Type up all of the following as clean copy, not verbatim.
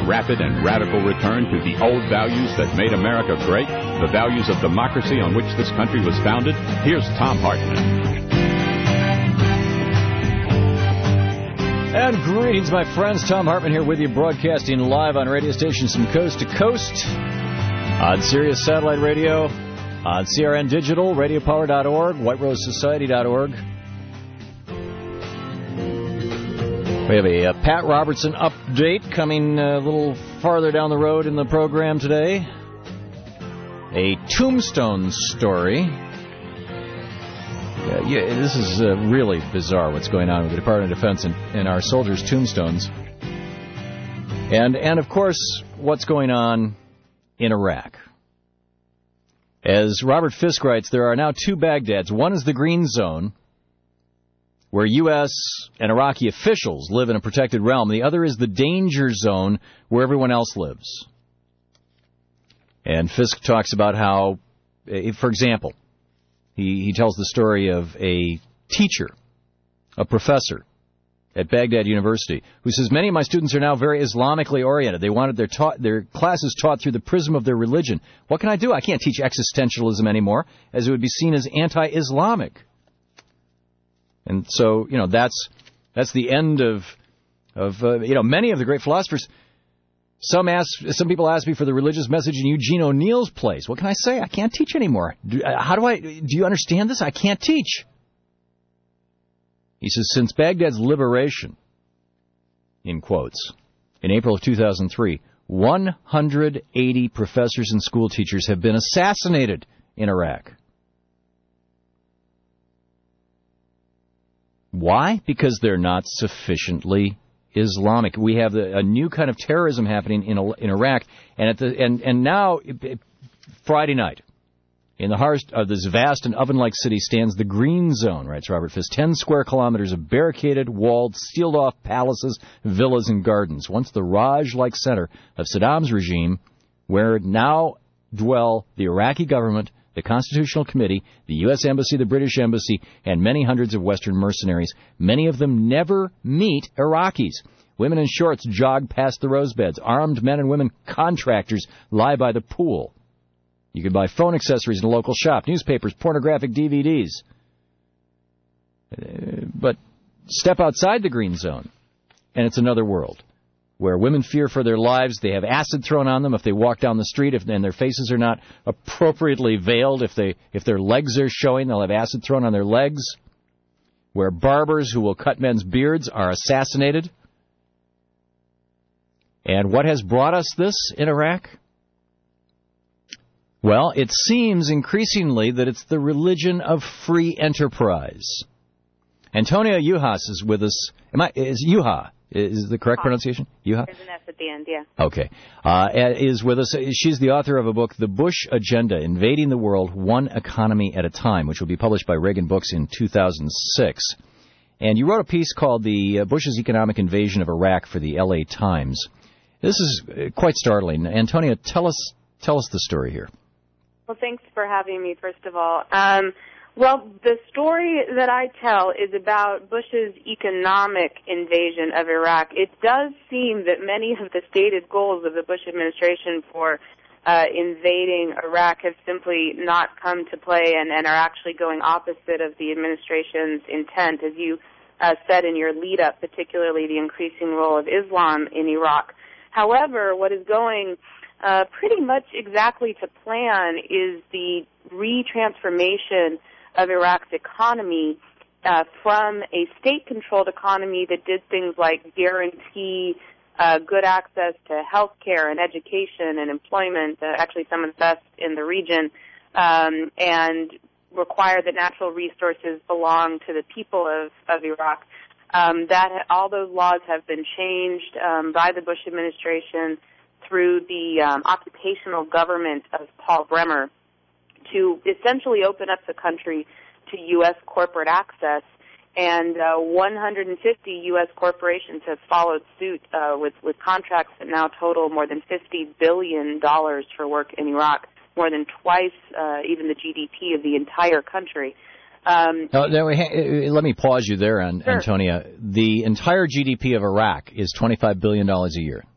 rapid and radical return to the old values that made America great, the values of democracy on which this country was founded? Here's Thom Hartmann. And greetings, my friends. Thom Hartmann here with you, broadcasting live on radio stations from coast to coast, on Sirius Satellite Radio, on CRN Digital, radiopower.org, whiterosesociety.org. We have a Pat Robertson update coming a little farther down the road in the program today. A tombstone story. This is really bizarre what's going on with the Department of Defense and our soldiers' tombstones. And of course, what's going on in Iraq. As Robert Fisk writes, there are now two Baghdads. One is the Green Zone, where U.S. and Iraqi officials live in a protected realm. The other is the Danger Zone, where everyone else lives. And Fisk talks about how, for example, he tells the story of a teacher, a professor at Baghdad University, who says, many of my students are now very Islamically oriented. They wanted their classes taught through the prism of their religion. What can I do? I can't teach existentialism anymore, as it would be seen as anti-Islamic. And so, that's the end of many of the great philosophers. Some people ask me for the religious message in Eugene O'Neill's place. What can I say? I can't teach anymore. Do you understand this? I can't teach. He says, since Baghdad's liberation, in quotes, in April of 2003, 180 professors and school teachers have been assassinated in Iraq. Why? Because they're not sufficiently Islamic. We have a new kind of terrorism happening in Iraq, and now Friday night, in the heart of this vast and oven-like city stands the Green Zone, writes Robert Fisk. 10 square kilometers of barricaded, walled, sealed-off palaces, villas, and gardens. Once the Raj-like center of Saddam's regime, where now dwell the Iraqi government, the Constitutional Committee, the U.S. Embassy, the British Embassy, and many hundreds of Western mercenaries. Many of them never meet Iraqis. Women in shorts jog past the rose beds. Armed men and women contractors lie by the pool. You can buy phone accessories in a local shop, newspapers, pornographic DVDs. But step outside the Green Zone, and it's another world, where women fear for their lives. They have acid thrown on them if they walk down the street, and their faces are not appropriately veiled. If their legs are showing, they'll have acid thrown on their legs. Where barbers who will cut men's beards are assassinated. And what has brought us this in Iraq? Well, it seems increasingly that it's the religion of free enterprise. Antonia Yuhas is with us. Is Yuha? Is the correct pronunciation? Yuha? There's an S at the end, yeah. Okay. Is with us. She's the author of a book, The Bush Agenda, Invading the World, One Economy at a Time, which will be published by Reagan Books in 2006. And you wrote a piece called The Bush's Economic Invasion of Iraq for the L.A. Times. This is quite startling. Antonia, tell us the story here. Well, thanks for having me, first of all. Well, the story that I tell is about Bush's economic invasion of Iraq. It does seem that many of the stated goals of the Bush administration for invading Iraq have simply not come to play and are actually going opposite of the administration's intent, as you said in your lead-up, particularly the increasing role of Islam in Iraq. However, what is going pretty much exactly to plan is the retransformation of Iraq's economy from a state-controlled economy that did things like guarantee good access to health care and education and employment, actually some of the best in the region, and require that natural resources belong to the people of Iraq. That all those laws have been changed by the Bush administration through the occupational government of Paul Bremer to essentially open up the country to U.S. corporate access. And 150 U.S. corporations have followed suit with contracts that now total more than $50 billion for work in Iraq, more than twice even the GDP of the entire country. Let me pause you there, Sure. Antonia. The entire GDP of Iraq is $25 billion a year.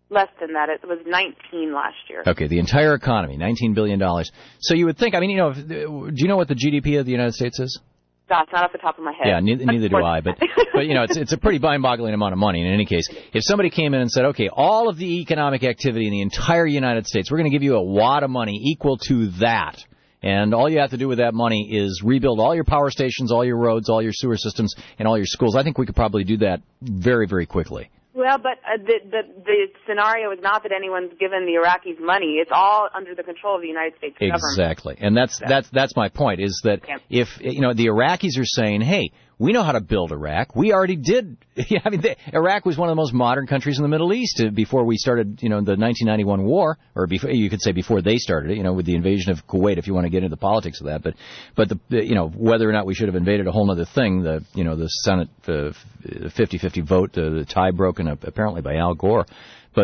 Less than that. It was 19 last year. Okay, the entire economy, $19 billion. So you would think, I mean, do you know what the GDP of the United States is? That's not off the top of my head. Yeah, neither do I. But it's a pretty mind-boggling amount of money in any case. If somebody came in and said, okay, all of the economic activity in the entire United States, we're going to give you a wad of money equal to that. And all you have to do with that money is rebuild all your power stations, all your roads, all your sewer systems, and all your schools. I think we could probably do that very, very quickly. Well, but the scenario is not that anyone's given the Iraqis money. It's all under the control of the United States government. Exactly. And that's my point, is that if, the Iraqis are saying, hey, we know how to build Iraq. We already did. I mean, Iraq was one of the most modern countries in the Middle East before we started, the 1991 war, or before, you could say before they started it, with the invasion of Kuwait, if you want to get into the politics of that. But whether or not we should have invaded a whole other thing, the Senate 50-50 vote, the tie broken up apparently by Al Gore. But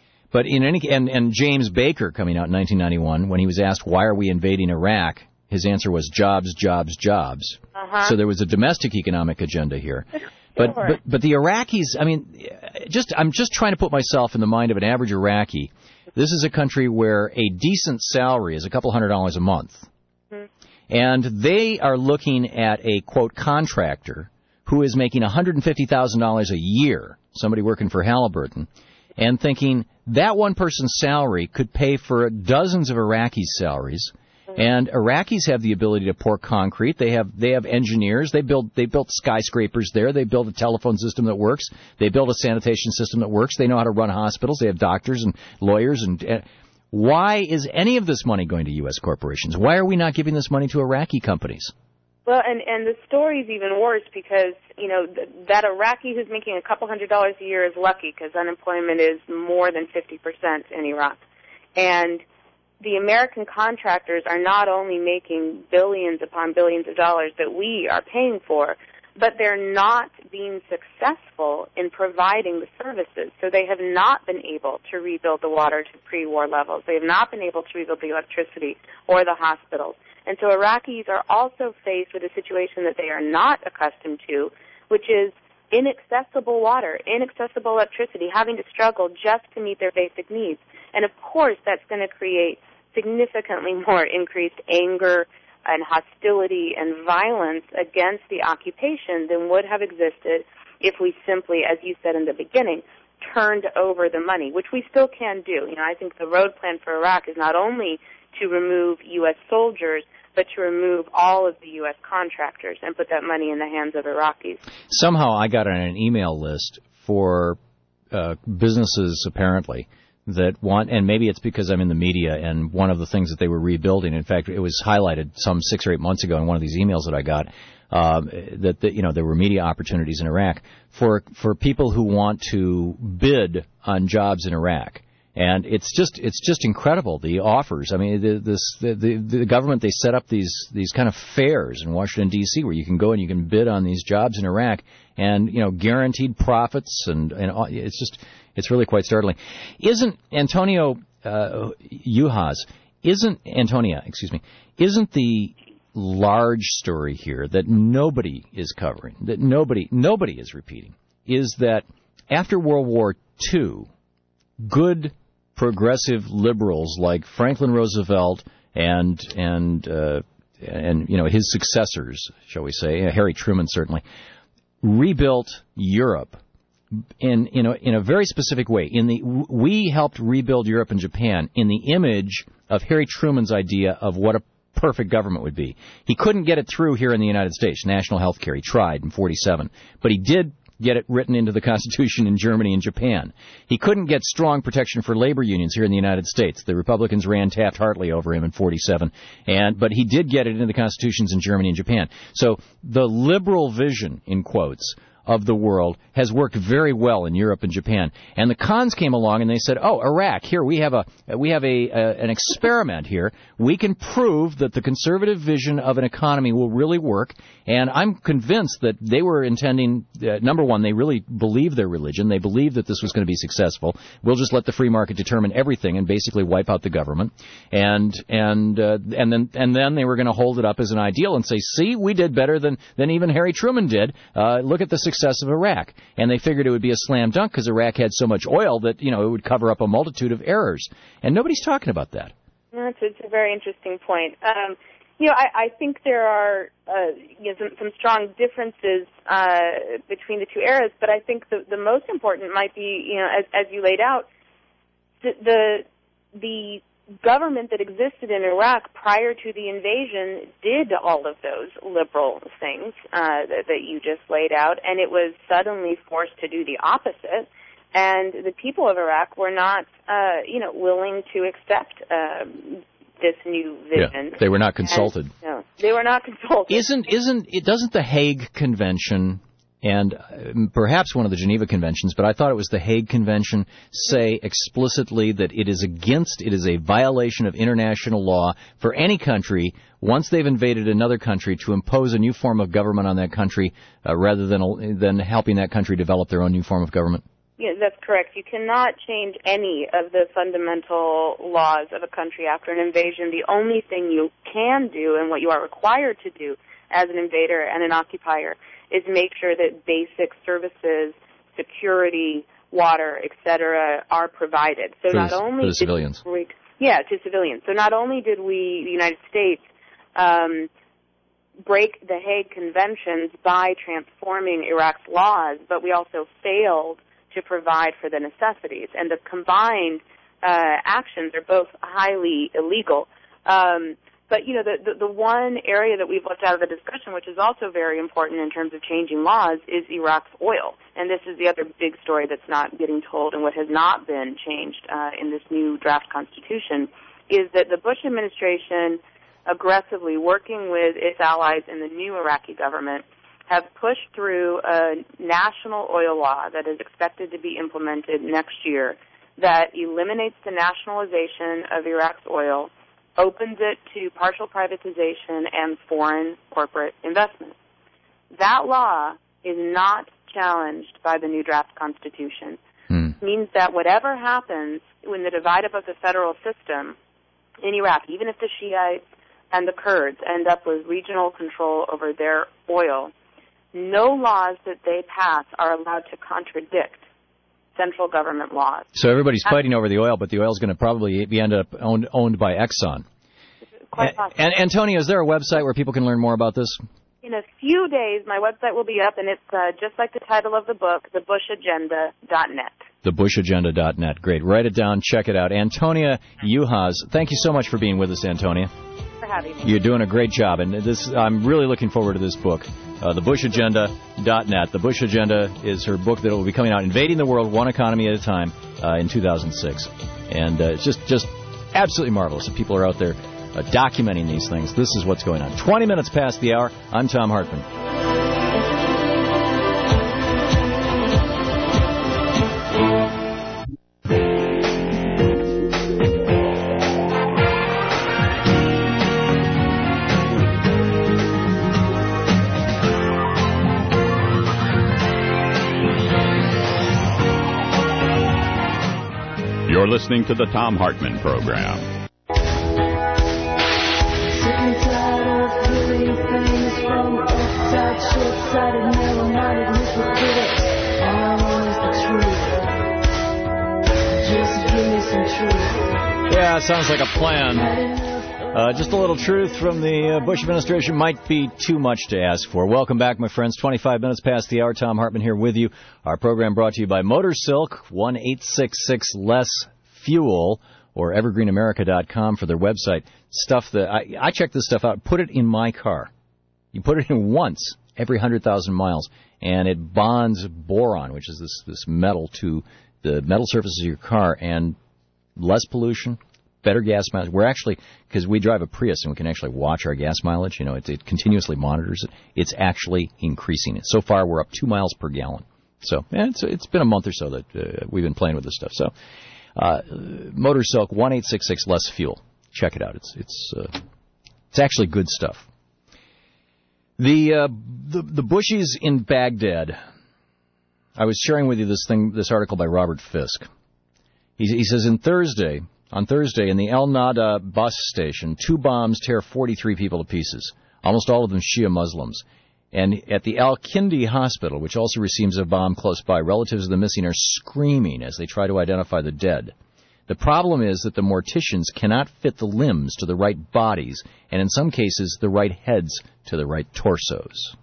in any, and James Baker coming out in 1991, when he was asked, why are we invading Iraq? His answer was jobs, jobs, jobs. Uh-huh. So there was a domestic economic agenda here. But the Iraqis, I mean, I'm just trying to put myself in the mind of an average Iraqi. This is a country where a decent salary is a couple $100 a month. Mm-hmm. And they are looking at a, quote, contractor who is making $150,000 a year, somebody working for Halliburton, and thinking that one person's salary could pay for dozens of Iraqis' salaries. And Iraqis have the ability to pour concrete. They have engineers. They built skyscrapers there. They built a telephone system that works. They built a sanitation system that works. They know how to run hospitals. They have doctors and lawyers. And why is any of this money going to U.S. corporations? Why are we not giving this money to Iraqi companies? Well, and the story's even worse because, that Iraqi who's making a couple $100 a year is lucky because unemployment is more than 50% in Iraq. And the American contractors are not only making billions upon billions of dollars that we are paying for, but they're not being successful in providing the services. So they have not been able to rebuild the water to pre-war levels. They have not been able to rebuild the electricity or the hospitals. And so Iraqis are also faced with a situation that they are not accustomed to, which is inaccessible water, inaccessible electricity, having to struggle just to meet their basic needs. And of course that's going to create significantly more increased anger and hostility and violence against the occupation than would have existed if we simply, as you said in the beginning, turned over the money, which we still can do. I think the road plan for Iraq is not only to remove U.S. soldiers, but to remove all of the U.S. contractors and put that money in the hands of Iraqis. Somehow I got on an email list for businesses, apparently, that want, and maybe it's because I'm in the media, and one of the things that they were rebuilding, in fact, it was highlighted some 6 or 8 months ago in one of these emails that I got, that there were media opportunities in Iraq for people who want to bid on jobs in Iraq. And it's just incredible, the offers. I mean, the government, they set up these kind of fairs in Washington D.C. where you can go and you can bid on these jobs in Iraq, and guaranteed profits, and it's really quite startling. Isn't Antonia, isn't the large story here that nobody is covering, that nobody is repeating, is that after World War II, good progressive liberals like Franklin Roosevelt and his successors, shall we say, Harry Truman certainly, rebuilt Europe in a very specific way. We helped rebuild Europe and Japan in the image of Harry Truman's idea of what a perfect government would be. He couldn't get it through here in the United States, national health care. He tried in 1947, but he did get it written into the Constitution in Germany and Japan. He couldn't get strong protection for labor unions here in the United States. The Republicans ran Taft-Hartley over him in 1947, but he did get it into the constitutions in Germany and Japan. So the liberal vision, in quotes, of the world has worked very well in Europe and Japan. And the cons came along and they said, "Oh, Iraq, here we have an experiment here. We can prove that the conservative vision of an economy will really work." And I'm convinced that they were intending, number one, they really believed their religion. They believed that this was going to be successful. We'll just let the free market determine everything and basically wipe out the government. And then they were going to hold it up as an ideal and say, "See, we did better than even Harry Truman did. Look at the success success of Iraq. And they figured it would be a slam dunk because Iraq had so much oil that, it would cover up a multitude of errors. And nobody's talking about that. It's a very interesting point. I think there are some strong differences between the two eras, but I think the most important might be, as you laid out, the government that existed in Iraq prior to the invasion did all of those liberal things that you just laid out, and it was suddenly forced to do the opposite. And the people of Iraq were not, willing to accept this new vision. Yeah, they were not consulted. No, they were not consulted. Doesn't the Hague Convention and perhaps one of the Geneva Conventions, but I thought it was the Hague Convention, say explicitly that it is a violation of international law for any country, once they've invaded another country, to impose a new form of government on that country rather than helping that country develop their own new form of government? Yeah, that's correct. You cannot change any of the fundamental laws of a country after an invasion. The only thing you can do, and what you are required to do as an invader and an occupier, is make sure that basic services, security, water, etc., are provided. So not only to civilians. To civilians. So not only did we, the United States, break the Hague Conventions by transforming Iraq's laws, but we also failed to provide for the necessities. And the combined actions are both highly illegal. But, the one area that we've left out of the discussion, which is also very important in terms of changing laws, is Iraq's oil. And this is the other big story that's not getting told, and what has not been changed in this new draft constitution, is that the Bush administration, aggressively working with its allies in the new Iraqi government, have pushed through a national oil law that is expected to be implemented next year that eliminates the nationalization of Iraq's oil, opens it to partial privatization and foreign corporate investment. That law is not challenged by the new draft constitution. It means that whatever happens when the divide up of the federal system in Iraq, even if the Shiites and the Kurds end up with regional control over their oil, no laws that they pass are allowed to contradict central government laws. So everybody's fighting over the oil, but the oil is going to probably end up owned by Exxon. Quite possible. And Antonio, is there a website where people can learn more about this? In a few days, my website will be up, and it's just like the title of the book, thebushagenda.net. Thebushagenda.net. Great. Write it down. Check it out. Antonia Juhas, thank you so much for being with us, Antonia. For having me. You're doing a great job, and I'm really looking forward to this book. TheBushAgenda.net. The Bush Agenda is her book that will be coming out, Invading the World, One Economy at a Time, in 2006. And it's just absolutely marvelous that people are out there documenting these things. This is what's going on. 20 minutes past the hour. I'm Tom Hartman. You're listening to the Tom Hartman Program. Sick and tired of hearing things from upside, short-sighted, narrow-minded, hypocritics. All I want is the truth. Just give me some truth. Yeah, it sounds like a plan. Just a little truth from the Bush administration might be too much to ask for. Welcome back, my friends. 25 minutes past the hour. Tom Hartman here with you. Our program brought to you by MotorSilk, 1-866-LESS-FUEL, or evergreenamerica.com for their website. Stuff that I check this stuff out. Put it in my car. You put it in once every 100,000 miles, and it bonds boron, which is this metal, to the metal surfaces of your car, and less pollution. Better gas mileage. We're actually, because we drive a Prius and we can actually watch our gas mileage, it continuously monitors it. It's actually increasing it. So far, we're up 2 miles per gallon. So it's been a month or so that we've been playing with this stuff. So MotorSilk, 1-866-LESS-FUEL. Check it out. It's actually good stuff. The Bushies in Baghdad. I was sharing with you this article by Robert Fisk. He says on Thursday, in the El Nada bus station, 2 bombs tear 43 people to pieces, almost all of them Shia Muslims. And at the Al-Kindi Hospital, which also receives a bomb close by, relatives of the missing are screaming as they try to identify the dead. The problem is that the morticians cannot fit the limbs to the right bodies, and in some cases, the right heads to the right torsos.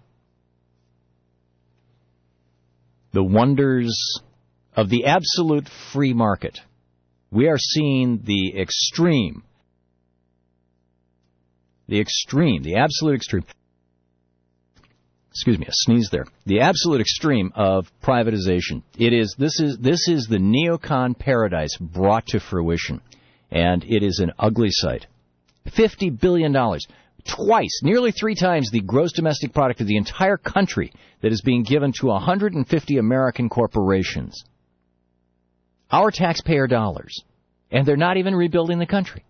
The wonders of the absolute free market. We are seeing the extreme, the absolute extreme. Excuse me, a sneeze there. The absolute extreme of privatization. This is the neocon paradise brought to fruition, and it is an ugly sight. $50 billion, twice, nearly 3 times the gross domestic product of the entire country that is being given to 150 American corporations. Our taxpayer dollars, and they're not even rebuilding the country.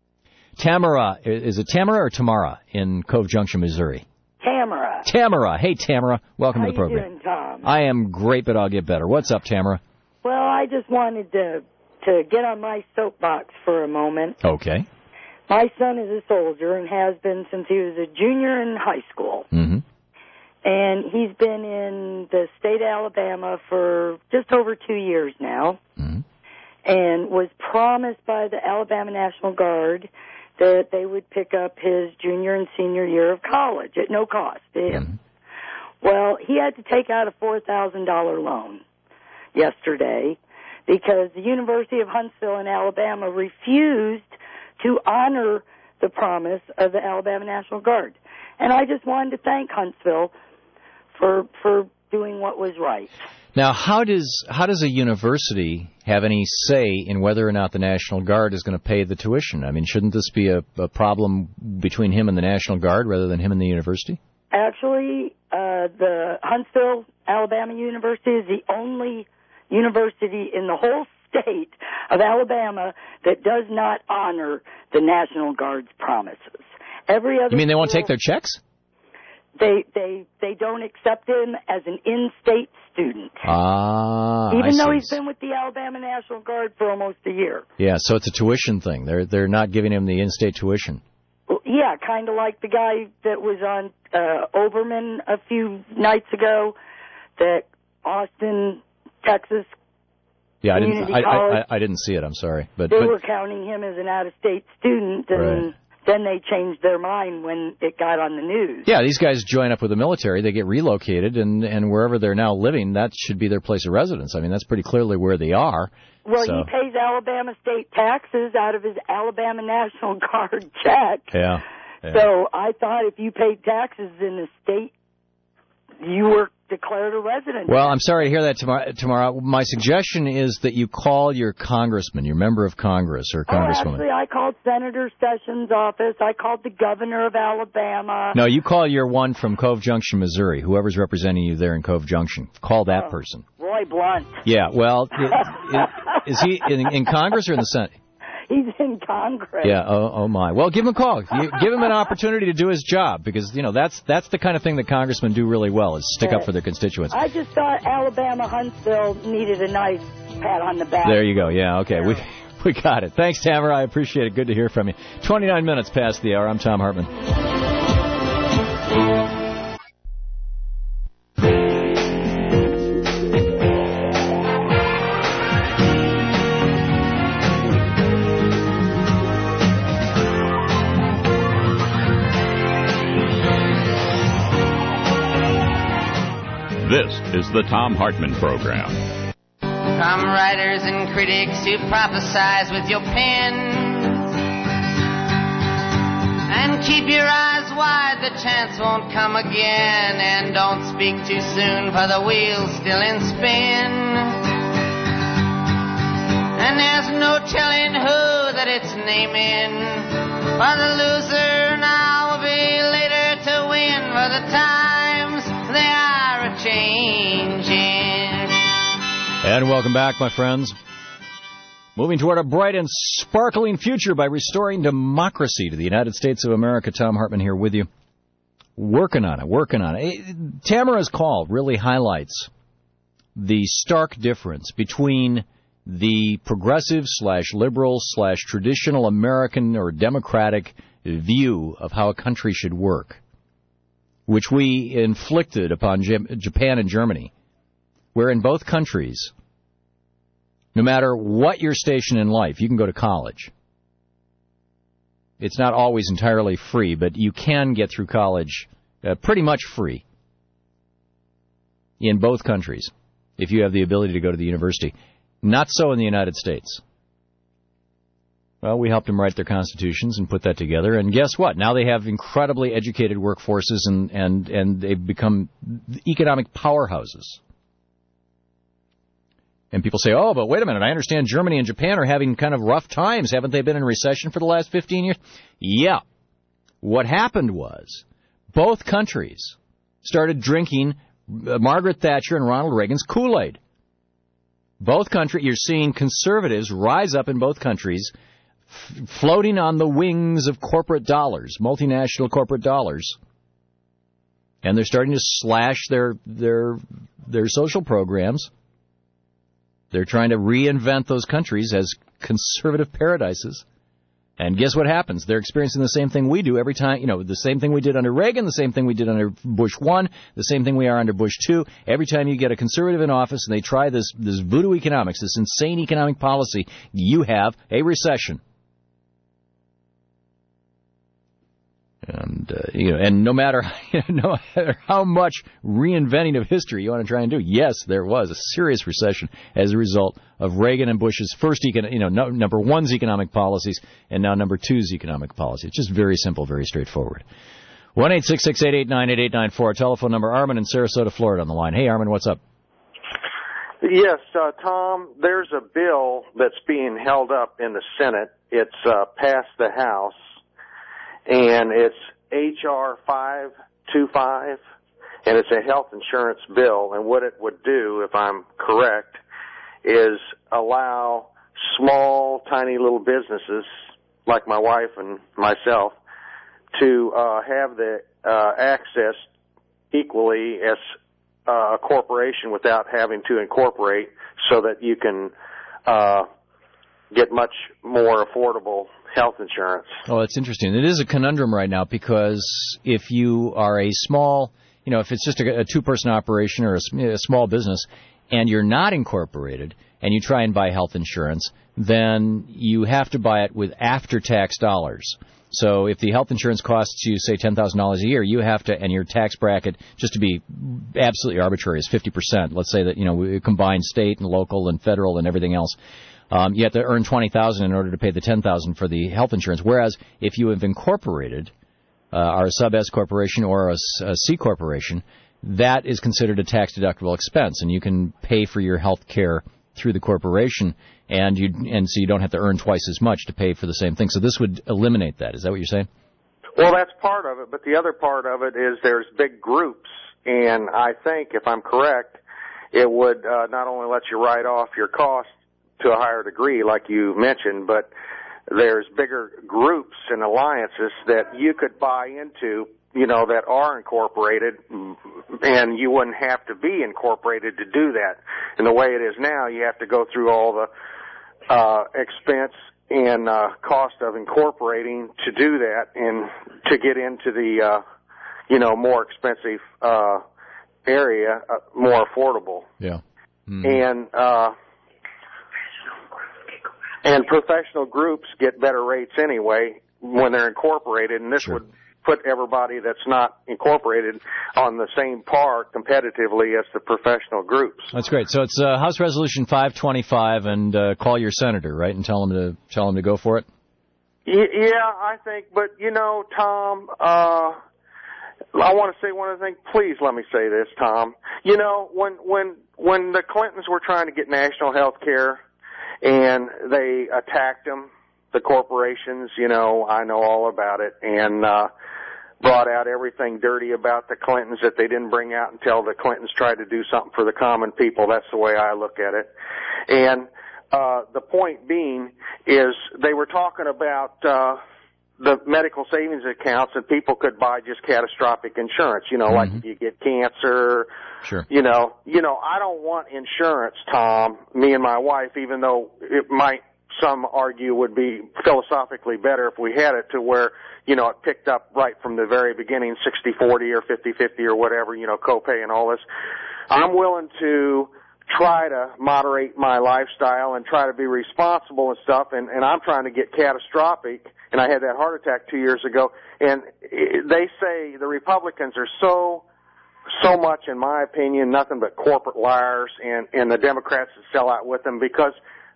Tamara, is it Tamara or Tamara in Cove Junction, Missouri? Tamara. Hey, Tamara. Welcome to the program. How you doing, Tom? I am great, but I'll get better. What's up, Tamara? Well, I just wanted to get on my soapbox for a moment. Okay. My son is a soldier and has been since he was a junior in high school. Mm-hmm. And he's been in the state of Alabama for just over 2 years now. Mm-hmm. And was promised by the Alabama National Guard that they would pick up his junior and senior year of college at no cost to him. Mm-hmm. Well, he had to take out a $4,000 loan yesterday because the University of Huntsville in Alabama refused to honor the promise of the Alabama National Guard. And I just wanted to thank Huntsville for doing what was right. Now, how does a university have any say in whether or not the National Guard is going to pay the tuition? I mean, shouldn't this be a problem between him and the National Guard rather than him and the university? Actually, the Huntsville, Alabama University is the only university in the whole state of Alabama that does not honor the National Guard's promises. Every other You mean they won't school, take their checks? They don't accept him as an in-state student. Even though he's been with the Alabama National Guard for almost a year. Yeah, so it's a tuition thing. They're not giving him the in-state tuition. Well, yeah, kind of like the guy that was on Oberman a few nights ago, that Austin, Texas. Yeah, College, I didn't see it. I'm sorry, but they were counting him as an out-of-state student, and right. Then they changed their mind when it got on the news. Yeah, these guys join up with the military, they get relocated, and wherever they're now living, that should be their place of residence. I mean, that's pretty clearly where they are. Well, so. He pays Alabama state taxes out of his Alabama National Guard check. Yeah. So I thought if you paid taxes in the state, you were declared a resident. Well, I'm sorry to hear that, Tamara. My suggestion is that you call your congressman, your member of Congress or congresswoman. Actually, I called Senator Sessions' office. I called the governor of Alabama. No, you call your one from Cove Junction, Missouri, whoever's representing you there in Cove Junction. Call that person. Roy Blunt. Yeah, well, is he in Congress or in the Senate? He's in Congress. Yeah, oh my. Well, give him a call. Give him an opportunity to do his job, because, that's the kind of thing that congressmen do really well, is stick up for their constituents. I just thought Alabama Huntsville needed a nice pat on the back. There you go. Yeah, okay. We got it. Thanks, Tamara. I appreciate it. Good to hear from you. 29 minutes past the hour. I'm Tom Hartman. This is the Tom Hartman Program. Come writers and critics who prophesize with your pen, and keep your eyes wide, the chance won't come again, and don't speak too soon, for the wheel's still in spin. And there's no telling who that it's naming, for the loser now will be later to win, for the times they are a-changing. And welcome back, my friends. Moving toward a bright and sparkling future by restoring democracy to the United States of America. Tom Hartman here with you. Working on it. Tamara's call really highlights the stark difference between the progressive/liberal/traditional American or democratic view of how a country should work which we inflicted upon Japan and Germany, where in both countries, no matter what your station in life, you can go to college. It's not always entirely free, but you can get through college pretty much free in both countries if you have the ability to go to the university. Not so in the United States. Well, we helped them write their constitutions and put that together, and guess what? Now they have incredibly educated workforces, and they've become economic powerhouses. And people say, oh, but wait a minute, I understand Germany and Japan are having kind of rough times. Haven't they been in recession for the last 15 years? Yeah. What happened was both countries started drinking Margaret Thatcher and Ronald Reagan's Kool-Aid. Both countries, you're seeing conservatives rise up in both countries, floating on the wings of corporate dollars, multinational corporate dollars. And they're starting to slash their social programs. They're trying to reinvent those countries as conservative paradises. And guess what happens? They're experiencing the same thing we do every time, the same thing we did under Reagan, the same thing we did under Bush 1, the same thing we are under Bush 2. Every time you get a conservative in office and they try this voodoo economics, this insane economic policy, you have a recession. And no matter how much reinventing of history you want to try and do, yes, there was a serious recession as a result of Reagan and Bush's first, number one's economic policies and now number two's economic policy. It's just very simple, very straightforward. 1-866-889-8894, our telephone number. Armin in Sarasota, Florida on the line. Hey, Armin, what's up? Yes, Tom, there's a bill that's being held up in the Senate. It's passed the House. And it's H.R. 525, and it's a health insurance bill. And what it would do, if I'm correct, is allow small, tiny little businesses, like my wife and myself, to have the access equally as a corporation without having to incorporate, so that you can get much more affordable health insurance. Oh, that's interesting. It is a conundrum right now, because if you are a small, if it's just a two-person operation or a small business and you're not incorporated and you try and buy health insurance, then you have to buy it with after-tax dollars. So if the health insurance costs you, say, $10,000 a year, you have to, and your tax bracket, just to be absolutely arbitrary, is 50%. Let's say that, we combine state and local and federal and everything else. You have to earn $20,000 in order to pay the $10,000 for the health insurance. Whereas if you have incorporated, are a sub-S corporation or a C corporation, that is considered a tax-deductible expense, and you can pay for your health care through the corporation, and so you don't have to earn twice as much to pay for the same thing. So this would eliminate that. Is that what you're saying? Well, that's part of it, but the other part of it is there's big groups, and I think, if I'm correct, it would not only let you write off your costs to a higher degree, like you mentioned, but there's bigger groups and alliances that you could buy into, that are incorporated, and you wouldn't have to be incorporated to do that. And the way it is now, you have to go through all the expense and cost of incorporating to do that, and to get into the, more expensive area, more affordable. Yeah. Mm-hmm. And professional groups get better rates anyway when they're incorporated, and this Sure. would put everybody that's not incorporated on the same par competitively as the professional groups. That's great. So it's House Resolution 525, and call your senator, right, and tell him to go for it? Yeah, I think, but Tom, I want to say one other thing. Please let me say this, Tom. When the Clintons were trying to get national health care, and they attacked them, the corporations, I know all about it, and brought out everything dirty about the Clintons that they didn't bring out until the Clintons tried to do something for the common people. That's the way I look at it. And the point being is they were talking about the medical savings accounts, and people could buy just catastrophic insurance, like if you get cancer. Sure. I don't want insurance, Tom, me and my wife, even though it might some argue would be philosophically better if we had it to where, you know, it picked up right from the very beginning, 60-40 or 50-50 or whatever, you know, copay and all this. I'm willing to try to moderate my lifestyle and try to be responsible and stuff, and I'm trying to get catastrophic, and I had that heart attack 2 years ago, and they say the Republicans are so much, in my opinion, nothing but corporate liars, and the Democrats that sell out with them, because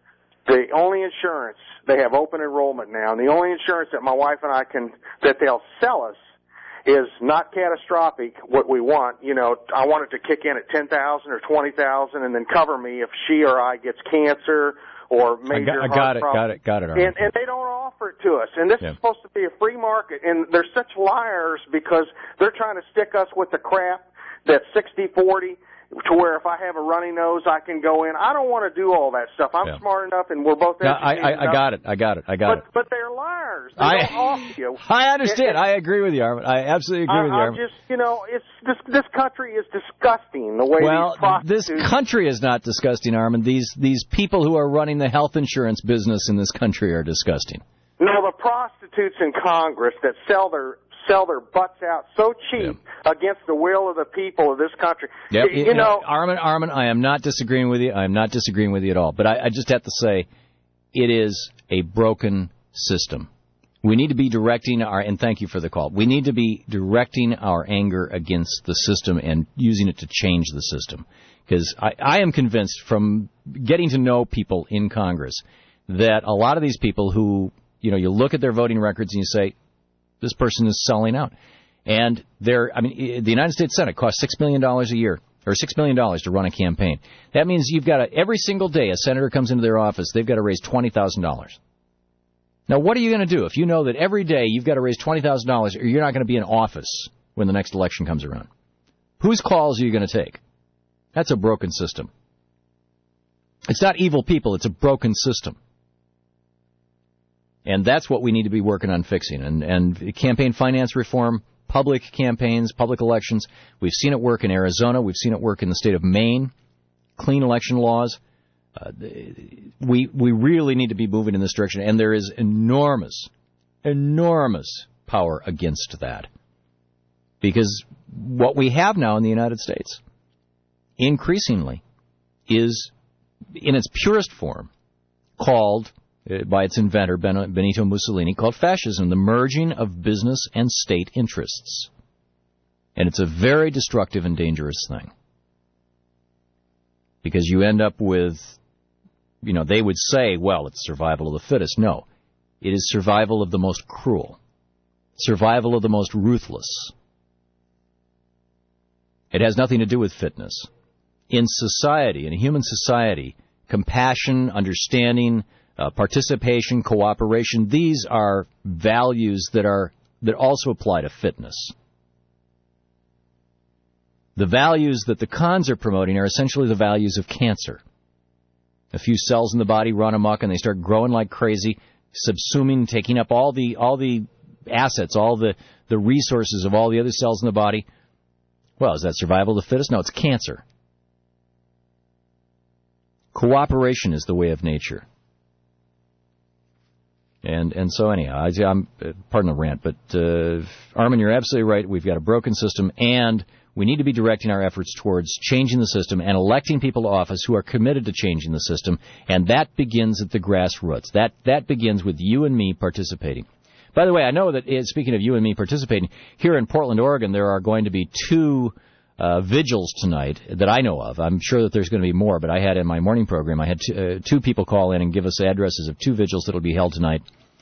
the only insurance, they have open enrollment now, and the only insurance that my wife and I that they'll sell us is not catastrophic, what we want. You know, I want it to kick in at $10,000 or $20,000 and then cover me if she or I gets cancer or major heart problems. Got it. And they don't offer it to us. And this is supposed to be a free market. And they're such liars because they're trying to stick us with the crap that's 60-40, to where if I have a runny nose, I can go in. I don't want to do all that stuff. I'm smart enough, and we're both educated enough. I got it. But they're liars. They don't offer you. I understand. I agree with you, Armin. I absolutely agree with you, Armin. Just, you know, this country is disgusting, the way these prostitutes... This country is not disgusting, Armin. These people who are running the health insurance business in this country are disgusting. No, the prostitutes in Congress that sell their butts out so cheap against the will of the people of this country. Yep. You know, Armin, I am not disagreeing with you. I am not disagreeing with you at all. But I just have to say, it is a broken system. We need to be directing and thank you for the call, we need to be directing our anger against the system and using it to change the system. Because I am convinced from getting to know people in Congress that a lot of these people who, you know, you look at their voting records and you say, this person is selling out. And the United States Senate costs $6 million a year, or $6 million to run a campaign. That means you've got every single day a senator comes into their office, they've got to raise $20,000. Now, what are you going to do if you know that every day you've got to raise $20,000 or you're not going to be in office when the next election comes around? Whose calls are you going to take? That's a broken system. It's not evil people, it's a broken system. And that's what we need to be working on fixing. And campaign finance reform, public campaigns, public elections, we've seen it work in Arizona. We've seen it work in the state of Maine. Clean election laws. We really need to be moving in this direction. And there is enormous power against that. Because what we have now in the United States, increasingly, is, in its purest form, called, by its inventor, Benito Mussolini, called fascism, the merging of business and state interests. And it's a very destructive and dangerous thing. Because you end up with, you know, they would say, well, it's survival of the fittest. No, it is survival of the most cruel, survival of the most ruthless. It has nothing to do with fitness. In society, in a human society, compassion, understanding, participation, cooperation, these are values that also apply to fitness. The values that the cons are promoting are essentially the values of cancer. A few cells in the body run amok and they start growing like crazy, subsuming, taking up all the assets, all the resources of all the other cells in the body. Well, is that survival of the fittest? No, it's cancer. Cooperation is the way of nature. And so anyhow, I'm pardon the rant, but Armin, you're absolutely right. We've got a broken system, and we need to be directing our efforts towards changing the system and electing people to office who are committed to changing the system, and that begins at the grassroots. That begins with you and me participating. By the way, I know that, speaking of you and me participating, here in Portland, Oregon, there are going to be two vigils tonight that I know of. I'm sure that there's going to be more, but I had in my morning program, I had two people call in and give us addresses of two vigils that will be held tonight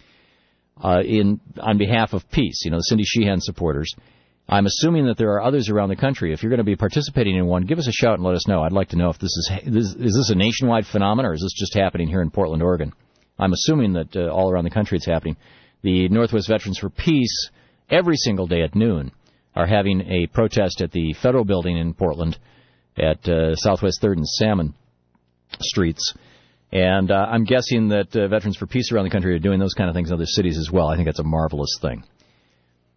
on behalf of peace, you know, the Cindy Sheehan supporters. I'm assuming that there are others around the country. If you're going to be participating in one, give us a shout and let us know. I'd like to know if is this a nationwide phenomenon or is this just happening here in Portland, Oregon? I'm assuming that all around the country it's happening. The Northwest Veterans for Peace, every single day at noon, are having a protest at the Federal Building in Portland at Southwest 3rd and Salmon Streets. And I'm guessing that Veterans for Peace around the country are doing those kind of things in other cities as well. I think that's a marvelous thing.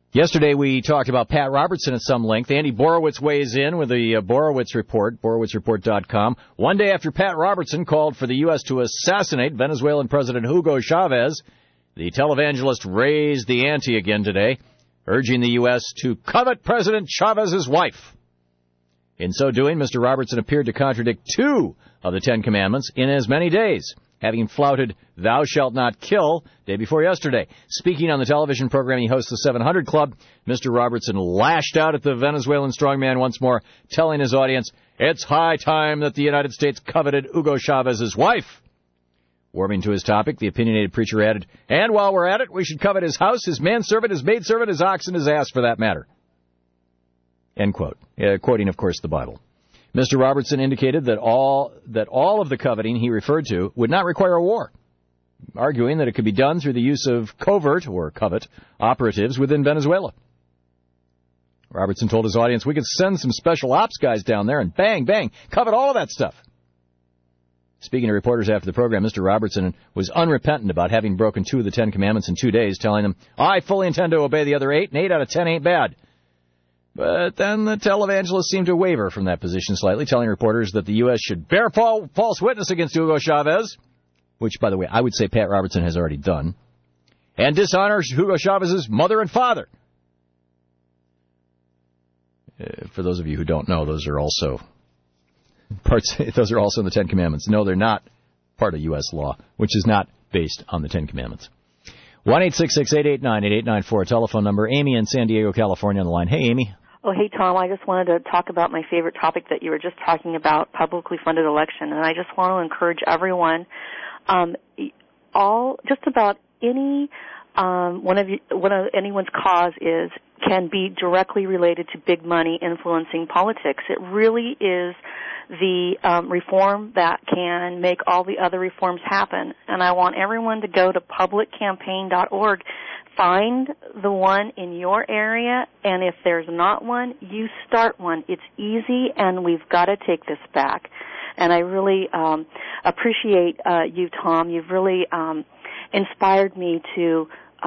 Yesterday we talked about Pat Robertson at some length. Andy Borowitz weighs in with the Borowitz Report, BorowitzReport.com. One day after Pat Robertson called for the U.S. to assassinate Venezuelan President Hugo Chavez, the televangelist raised the ante again today, urging the U.S. to covet President Chavez's wife. In so doing, Mr. Robertson appeared to contradict 2 of the 10 Commandments in as many days, having flouted "Thou shalt not kill" day before yesterday. Speaking on the television program he hosts, the 700 Club, Mr. Robertson lashed out at the Venezuelan strongman once more, telling his audience, "It's high time that the United States coveted Hugo Chavez's wife." Warming to his topic, the opinionated preacher added, "And while we're at it, we should covet his house, his manservant, his maidservant, his ox, and his ass for that matter." End quote. Quoting, of course, the Bible. Mr. Robertson indicated that all of the coveting he referred to would not require a war, arguing that it could be done through the use of covert, or covet, operatives within Venezuela. Robertson told his audience, "We could send some special ops guys down there and bang, bang, covet all of that stuff." Speaking to reporters after the program, Mr. Robertson was unrepentant about having broken 2 of the 10 Commandments in 2 days, telling them, "I fully intend to obey the other 8, and 8 out of 10 ain't bad." But then the televangelist seemed to waver from that position slightly, telling reporters that the U.S. should bear false witness against Hugo Chavez, which, by the way, I would say Pat Robertson has already done, and dishonors Hugo Chavez's mother and father. For those of you who don't know, those are also those are also in the 10 Commandments. No, they're not part of U.S. law, which is not based on the 10 Commandments. 1-866-889-8894, telephone number. Amy in San Diego, California on the line. Hey, Amy. Oh, hey, Tom. I just wanted to talk about my favorite topic that you were just talking about, publicly funded election. And I just want to encourage everyone, just about any one of anyone's cause can be directly related to big money influencing politics. It really is the reform that can make all the other reforms happen. And I want everyone to go to publiccampaign.org, find the one in your area, and if there's not one, you start one. It's easy, and we've got to take this back. And I really appreciate you, Tom. You've really inspired me to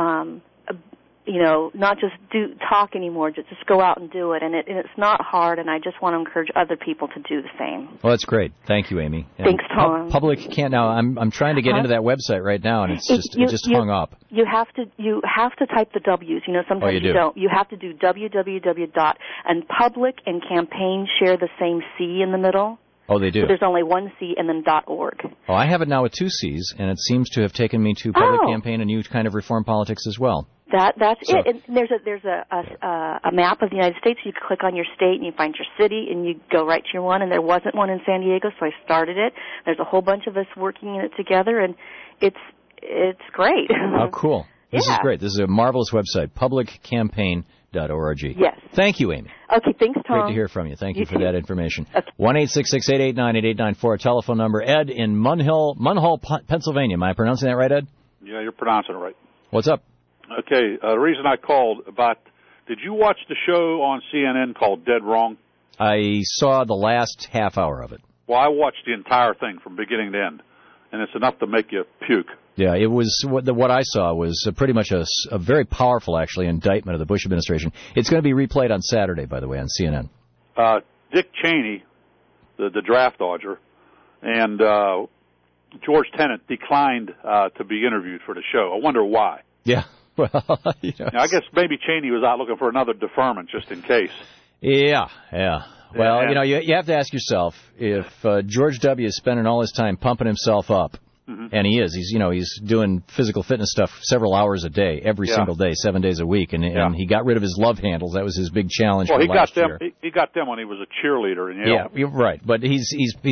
not just talk anymore, just go out and do it. And it's not hard, and I just want to encourage other people to do the same. Well, that's great. Thank you, Amy. And thanks, Tom. Public can't now. I'm trying to get into that website right now, and it just hung up. You have to type the W's. Sometimes you don't. You have to do www. And public and campaign share the same C in the middle. Oh, they do. So there's only one C and then .org. Oh, I have it now with 2 C's, and it seems to have taken me to public campaign and new kind of reform politics as well. That's it. And there's a map of the United States. You click on your state and you find your city and you go right to your one. And there wasn't one in San Diego, so I started it. There's a whole bunch of us working in it together, and it's great. Oh, cool. This is great. This is a marvelous website, publiccampaign.org. Yes. Thank you, Amy. Okay, thanks, Tom. Great to hear from you. Thank you for too. that information. Okay. 1-866-889-8894, telephone number. Ed in Munhall, Pennsylvania. Am I pronouncing that right, Ed? Yeah, you're pronouncing it right. What's up? Okay, the reason I called did you watch the show on CNN called Dead Wrong? I saw the last half hour of it. Well, I watched the entire thing from beginning to end, and it's enough to make you puke. Yeah, it was what I saw was pretty much a very powerful, actually, indictment of the Bush administration. It's going to be replayed on Saturday, by the way, on CNN. Dick Cheney, the draft dodger, and George Tenet declined to be interviewed for the show. I wonder why. Yeah, well, now, I guess maybe Cheney was out looking for another deferment just in case. Yeah. Well, you have to ask yourself if George W. is spending all his time pumping himself up. Mm-hmm. And he is. He's doing physical fitness stuff several hours a day, every single day, 7 days a week, and he got rid of his love handles. That was his big challenge. Well, for last year. He got them when he was a cheerleader in Yale. Yeah, you're right. But he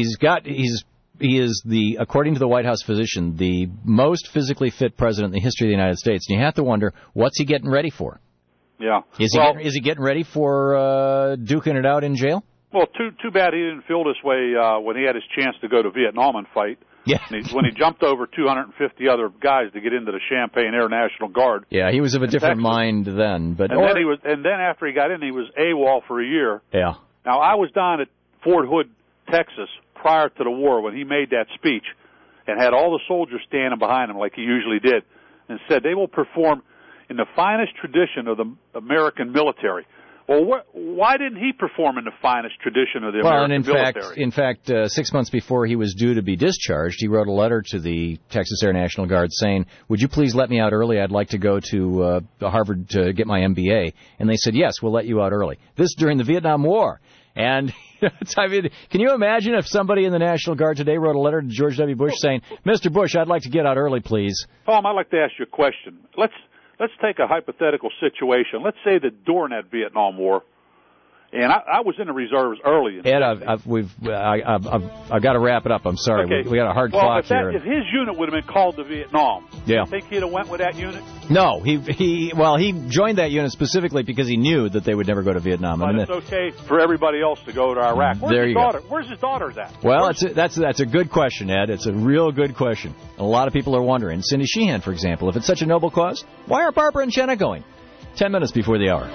is according to the White House physician, the most physically fit president in the history of the United States. And you have to wonder, what's he getting ready for? Yeah. Is he getting ready for duking it out in jail? Well, too bad he didn't feel this way when he had his chance to go to Vietnam and fight. Yeah. When he jumped over 250 other guys to get into the Champagne Air National Guard. Yeah, he was of a different mind then. But then after he got in, he was AWOL for a year. Yeah. Now, I was down at Fort Hood, Texas, prior to the war when he made that speech and had all the soldiers standing behind him like he usually did and said they will perform in the finest tradition of the American military. Well, why didn't he perform in the finest tradition of the American military? In fact, 6 months before he was due to be discharged, he wrote a letter to the Texas Air National Guard saying, "Would you please let me out early? I'd like to go to Harvard to get my MBA." And they said, "Yes, we'll let you out early." This during the Vietnam War. And I mean, can you imagine if somebody in the National Guard today wrote a letter to George W. Bush saying, "Mr. Bush, I'd like to get out early, please"? Tom, I'd like to ask you a question. Let's take a hypothetical situation. Let's say that during that Vietnam War, and I was in the reserves early. Ed, I've got to wrap it up. I'm sorry. Okay. We got a hard clock here. If his unit would have been called to Vietnam, yeah. You think he'd have went with that unit? No, he joined that unit specifically because he knew that they would never go to Vietnam. But it's okay for everybody else to go to Iraq. Where's his daughter at? Well, that's a good question, Ed. It's a real good question. A lot of people are wondering. Cindy Sheehan, for example, if it's such a noble cause, why are Barbara and Jenna going? 10 minutes before the hour.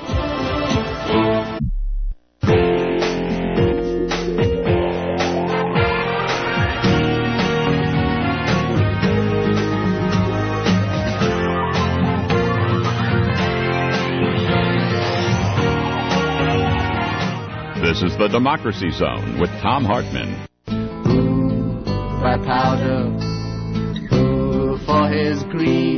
This is the Democracy Zone with Tom Hartman. Ooh, for powder. Ooh, for his greed.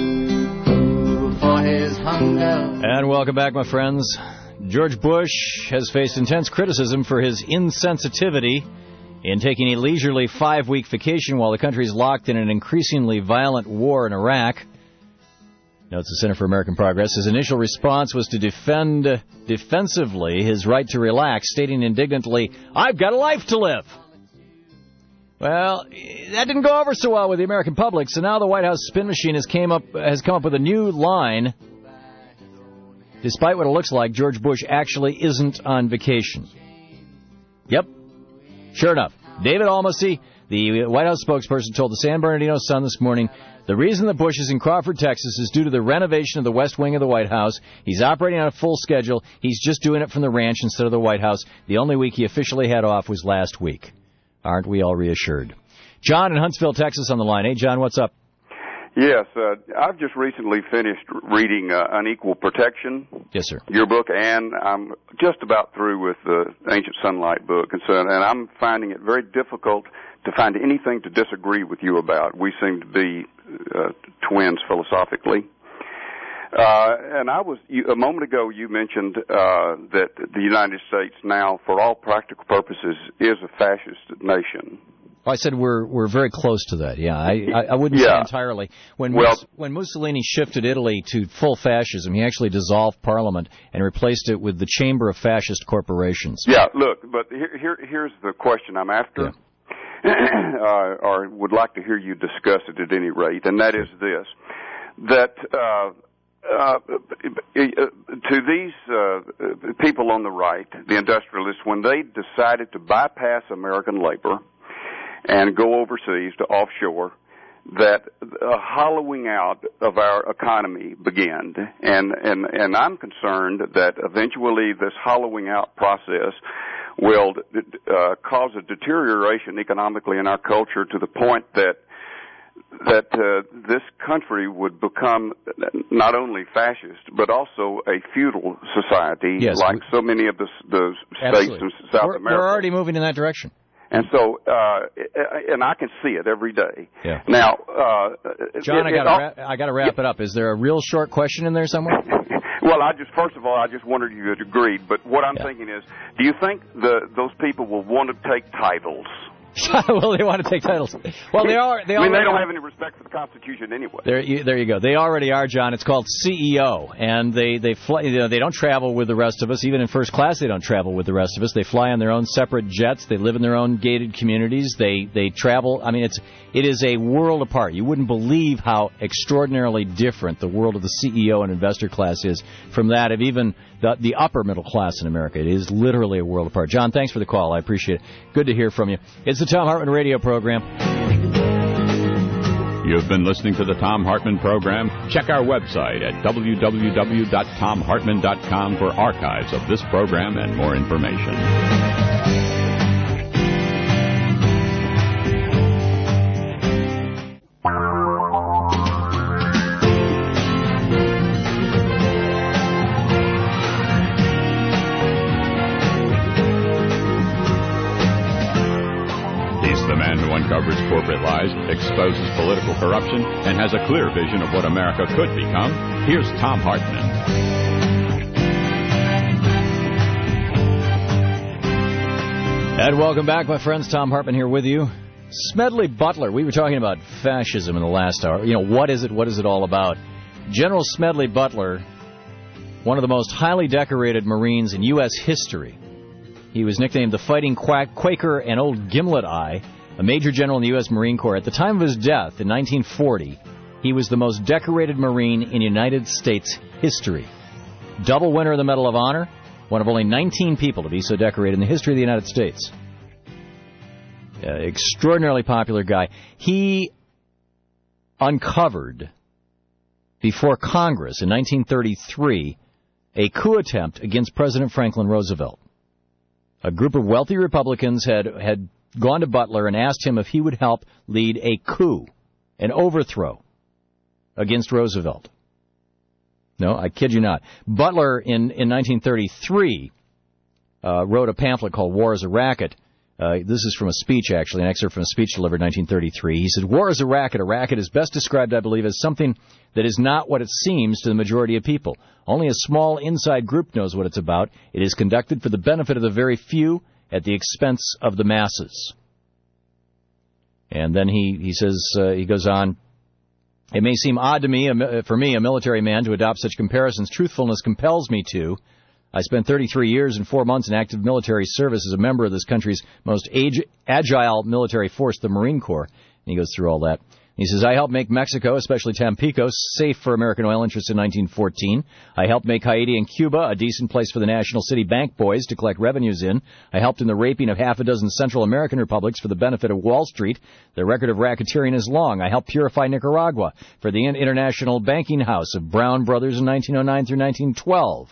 Ooh, for his hunger. And welcome back, my friends. George Bush has faced intense criticism for his insensitivity in taking a leisurely 5-week vacation while the country is locked in an increasingly violent war in Iraq. Notes the Center for American Progress. His initial response was to defend defensively his right to relax, stating indignantly, "I've got a life to live." Well, that didn't go over so well with the American public, so now the White House spin machine has come up with a new line. Despite what it looks like, George Bush actually isn't on vacation. Yep. Sure enough. David Almasy, the White House spokesperson, told the San Bernardino Sun this morning, the reason that Bush is in Crawford, Texas is due to the renovation of the West Wing of the White House. He's operating on a full schedule. He's just doing it from the ranch instead of the White House. The only week he officially had off was last week. Aren't we all reassured? John in Huntsville, Texas on the line. Hey, John, what's up? Yes, I've just recently finished reading Unequal Protection. Yes, sir. Your book, and I'm just about through with the Ancient Sunlight book, and I'm finding it very difficult to find anything to disagree with you about. We seem to be twins philosophically. And a moment ago you mentioned that the United States now, for all practical purposes, is a fascist nation. I said we're very close to that. Yeah, I wouldn't say entirely. When Mussolini shifted Italy to full fascism, he actually dissolved Parliament and replaced it with the Chamber of Fascist Corporations. Yeah, look, but here's the question I'm after, or would like to hear you discuss it at any rate, and that is this: that to these people on the right, the industrialists, when they decided to bypass American labor and go overseas to offshore, that a hollowing out of our economy began. And I'm concerned that eventually this hollowing out process will cause a deterioration economically in our culture to the point that this country would become not only fascist, but also a feudal society, like so many of the states in South America. We're already moving in that direction. And so, and I can see it every day. Yeah. Now, John, I got to wrap it up. Is there a real short question in there somewhere? Well, first of all, I just wondered if you had agreed. But what I'm thinking is, do you think those people will want to take titles? Well, they want to take titles. Well, they are. They don't have any respect for the Constitution anyway. There you go. They already are, John. It's called CEO, and they fly. They don't travel with the rest of us. Even in first class, they don't travel with the rest of us. They fly on their own separate jets. They live in their own gated communities. They travel. I mean, it is a world apart. You wouldn't believe how extraordinarily different the world of the CEO and investor class is from that of even the upper middle class in America. It is literally a world apart. John, thanks for the call. I appreciate it. Good to hear from you. It's the Tom Hartman Radio Program. You've been listening to the Tom Hartman Program. Check our website at www.tomhartman.com for archives of this program and more information. uncovers corporate lies, exposes political corruption, and has a clear vision of what America could become. Here's Thom Hartmann. And welcome back, my friends. Thom Hartmann here with you. Smedley Butler. We were talking about fascism in the last hour. You know, what is it? What is it all about? General Smedley Butler, one of the most highly decorated Marines in U.S. history. He was nicknamed the Fighting Quaker and Old Gimlet Eye, a major general in the U.S. Marine Corps. At the time of his death in 1940, he was the most decorated Marine in United States history. Double winner of the Medal of Honor, one of only 19 people to be so decorated in the history of the United States. Extraordinarily popular guy. He uncovered, before Congress in 1933, a coup attempt against President Franklin Roosevelt. A group of wealthy Republicans had gone to Butler and asked him if he would help lead a coup, an overthrow against Roosevelt. No, I kid you not. Butler, in 1933, wrote a pamphlet called War is a Racket. This is from a speech, actually, an excerpt from a speech delivered in 1933. He said, "War is a racket. A racket is best described, I believe, as something that is not what it seems to the majority of people. Only a small inside group knows what it's about. It is conducted for the benefit of the very few at the expense of the masses." And then he says, he goes on, "It may seem odd to me, for me, a military man, to adopt such comparisons. Truthfulness compels me to. I spent 33 years and 4 months in active military service as a member of this country's most agile military force, the Marine Corps." And he goes through all that. He says, "I helped make Mexico, especially Tampico, safe for American oil interests in 1914. I helped make Haiti and Cuba a decent place for the National City Bank boys to collect revenues in. I helped in the raping of half a dozen Central American republics for the benefit of Wall Street. The record of racketeering is long. I helped purify Nicaragua for the international banking house of Brown Brothers in 1909 through 1912.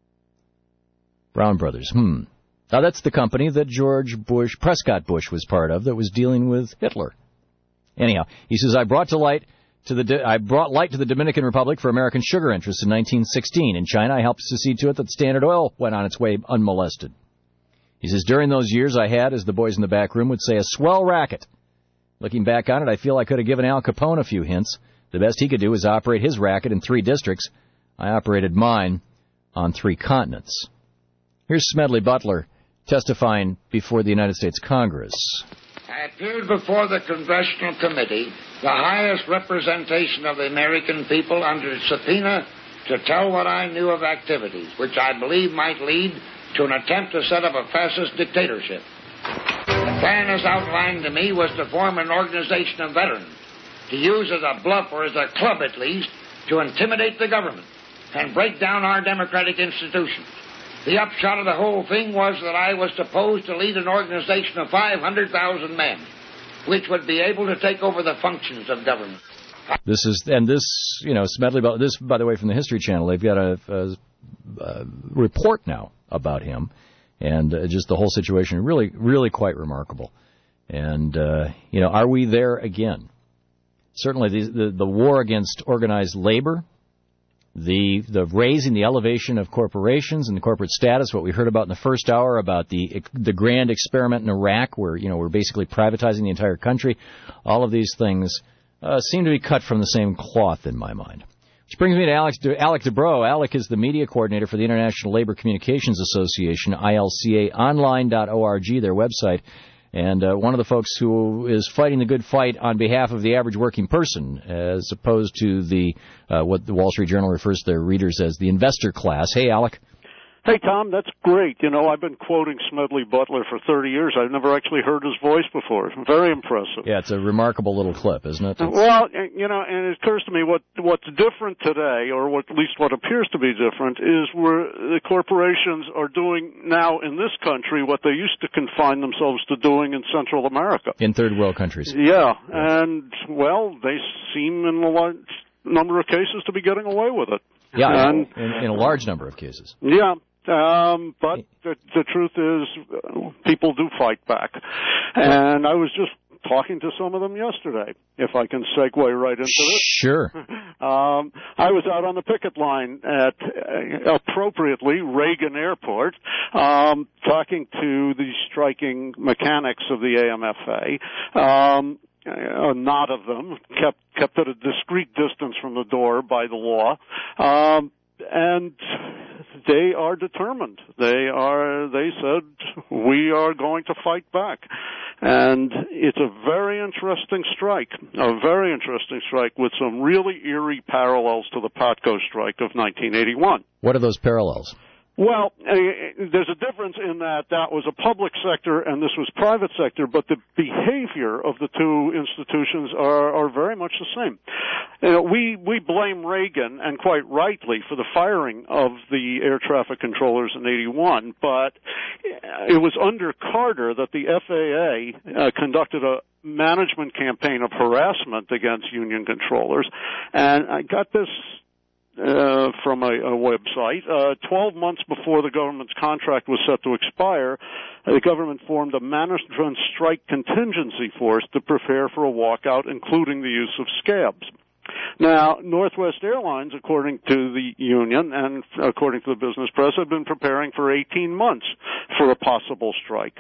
Brown Brothers, Now that's the company that Prescott Bush was part of that was dealing with Hitler. Anyhow, he says, I brought light to the Dominican Republic for American sugar interests in 1916. In China, I helped to see to it that Standard Oil went on its way unmolested. He says, during those years I had, as the boys in the back room would say, a swell racket. Looking back on it, I feel I could have given Al Capone a few hints. The best he could do was operate his racket in 3 districts. I operated mine on 3 continents." Here's Smedley Butler testifying before the United States Congress. "I appeared before the Congressional Committee, the highest representation of the American people, under subpoena to tell what I knew of activities which I believe might lead to an attempt to set up a fascist dictatorship. The plan as outlined to me was to form an organization of veterans, to use as a bluff or as a club at least, to intimidate the government and break down our democratic institutions. The upshot of the whole thing was that I was supposed to lead an organization of 500,000 men, which would be able to take over the functions of government." Smedley Butler, this, by the way, from the History Channel, they've got a report now about him, and just the whole situation, really, really quite remarkable. And, are we there again? Certainly the war against organized labor, the raising, the elevation of corporations and the corporate status, what we heard about in the first hour about the grand experiment in Iraq where, we're basically privatizing the entire country, all of these things seem to be cut from the same cloth in my mind. Which brings me to Alec Dubrow. Alec is the media coordinator for the International Labor Communications Association, ILCAonline.org, their website. And one of the folks who is fighting the good fight on behalf of the average working person, as opposed to what the Wall Street Journal refers to their readers as the investor class. Hey, Alec. Hey, Tom, that's great. I've been quoting Smedley Butler for 30 years. I've never actually heard his voice before. Very impressive. Yeah, it's a remarkable little clip, isn't it? Well, and it occurs to me what's different today, or at least what appears to be different, is where the corporations are doing now in this country what they used to confine themselves to doing in Central America. In third world countries. Yeah, and, they seem in a large number of cases to be getting away with it. Yeah, in a large number of cases. Yeah. But the truth is, people do fight back. And I was just talking to some of them yesterday, if I can segue right into this. Sure. I was out on the picket line at, appropriately, Reagan Airport, talking to the striking mechanics of the AMFA. A knot of them, kept at a discreet distance from the door by the law. And they are determined. They said, we are going to fight back. And it's a very interesting strike with some really eerie parallels to the Patco strike of 1981. What are those parallels? Well, there's a difference in that was a public sector and this was private sector, but the behavior of the two institutions are very much the same. We blame Reagan, and quite rightly, for the firing of the air traffic controllers in 81, but it was under Carter that the FAA conducted a management campaign of harassment against union controllers, and I got this from a website. 12 months before the government's contract was set to expire, the government formed a management strike contingency force to prepare for a walkout, including the use of scabs. Now, Northwest Airlines, according to the union and according to the business press, have been preparing for 18 months for a possible strike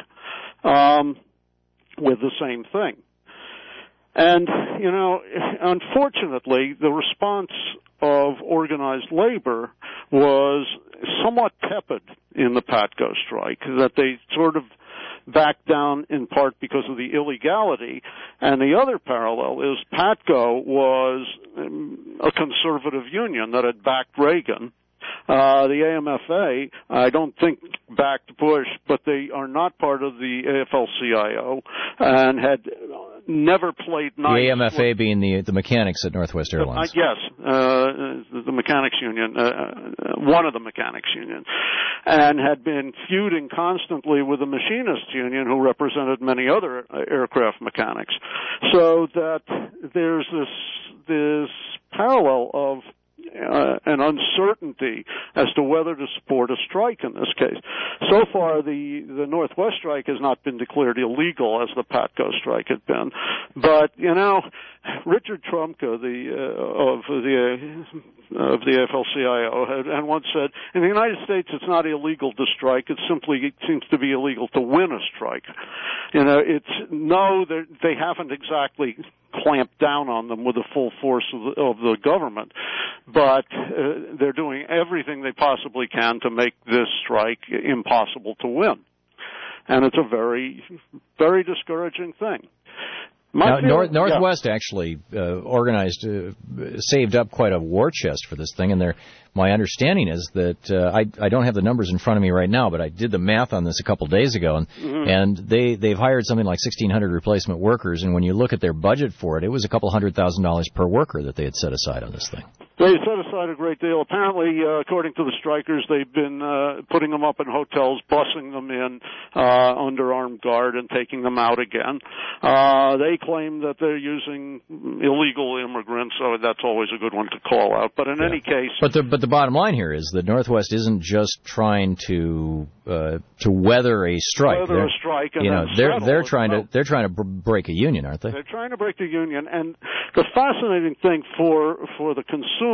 with the same thing. And, unfortunately, the response of organized labor was somewhat tepid in the Patco strike, that they sort of backed down in part because of the illegality. And the other parallel is Patco was a conservative union that had backed Reagan. The AMFA, I don't think backed Bush, but they are not part of the AFL-CIO and had never played nice. The AMFA being the mechanics at Northwest Airlines. Yes, the mechanics union, one of the mechanics union, and had been feuding constantly with the machinists union, who represented many other aircraft mechanics. So that there's this parallel of an uncertainty as to whether to support a strike in this case. So far, the Northwest strike has not been declared illegal as the Patco strike had been. But, Richard Trumka, of the AFL-CIO, had once said, in the United States it's not illegal to strike, it seems to be illegal to win a strike. They haven't exactly clamped down on them with the full force of the government, but they're doing everything they possibly can to make this strike impossible to win. And it's a very, very discouraging thing. Now, Northwest actually organized, saved up quite a war chest for this thing, and my understanding is that I don't have the numbers in front of me right now, but I did the math on this a couple days ago, and they've hired something like 1,600 replacement workers, and when you look at their budget for it, it was a couple $100,000 per worker that they had set aside on this thing. They set aside a great deal. Apparently, according to the strikers, they've been putting them up in hotels, busing them in under armed guard, and taking them out again. They claim that they're using illegal immigrants, so that's always a good one to call out. But in any case, but the bottom line here is that Northwest isn't just trying to weather a strike. They're trying to break a union, aren't they? They're trying to break the union, and the fascinating thing for the consumers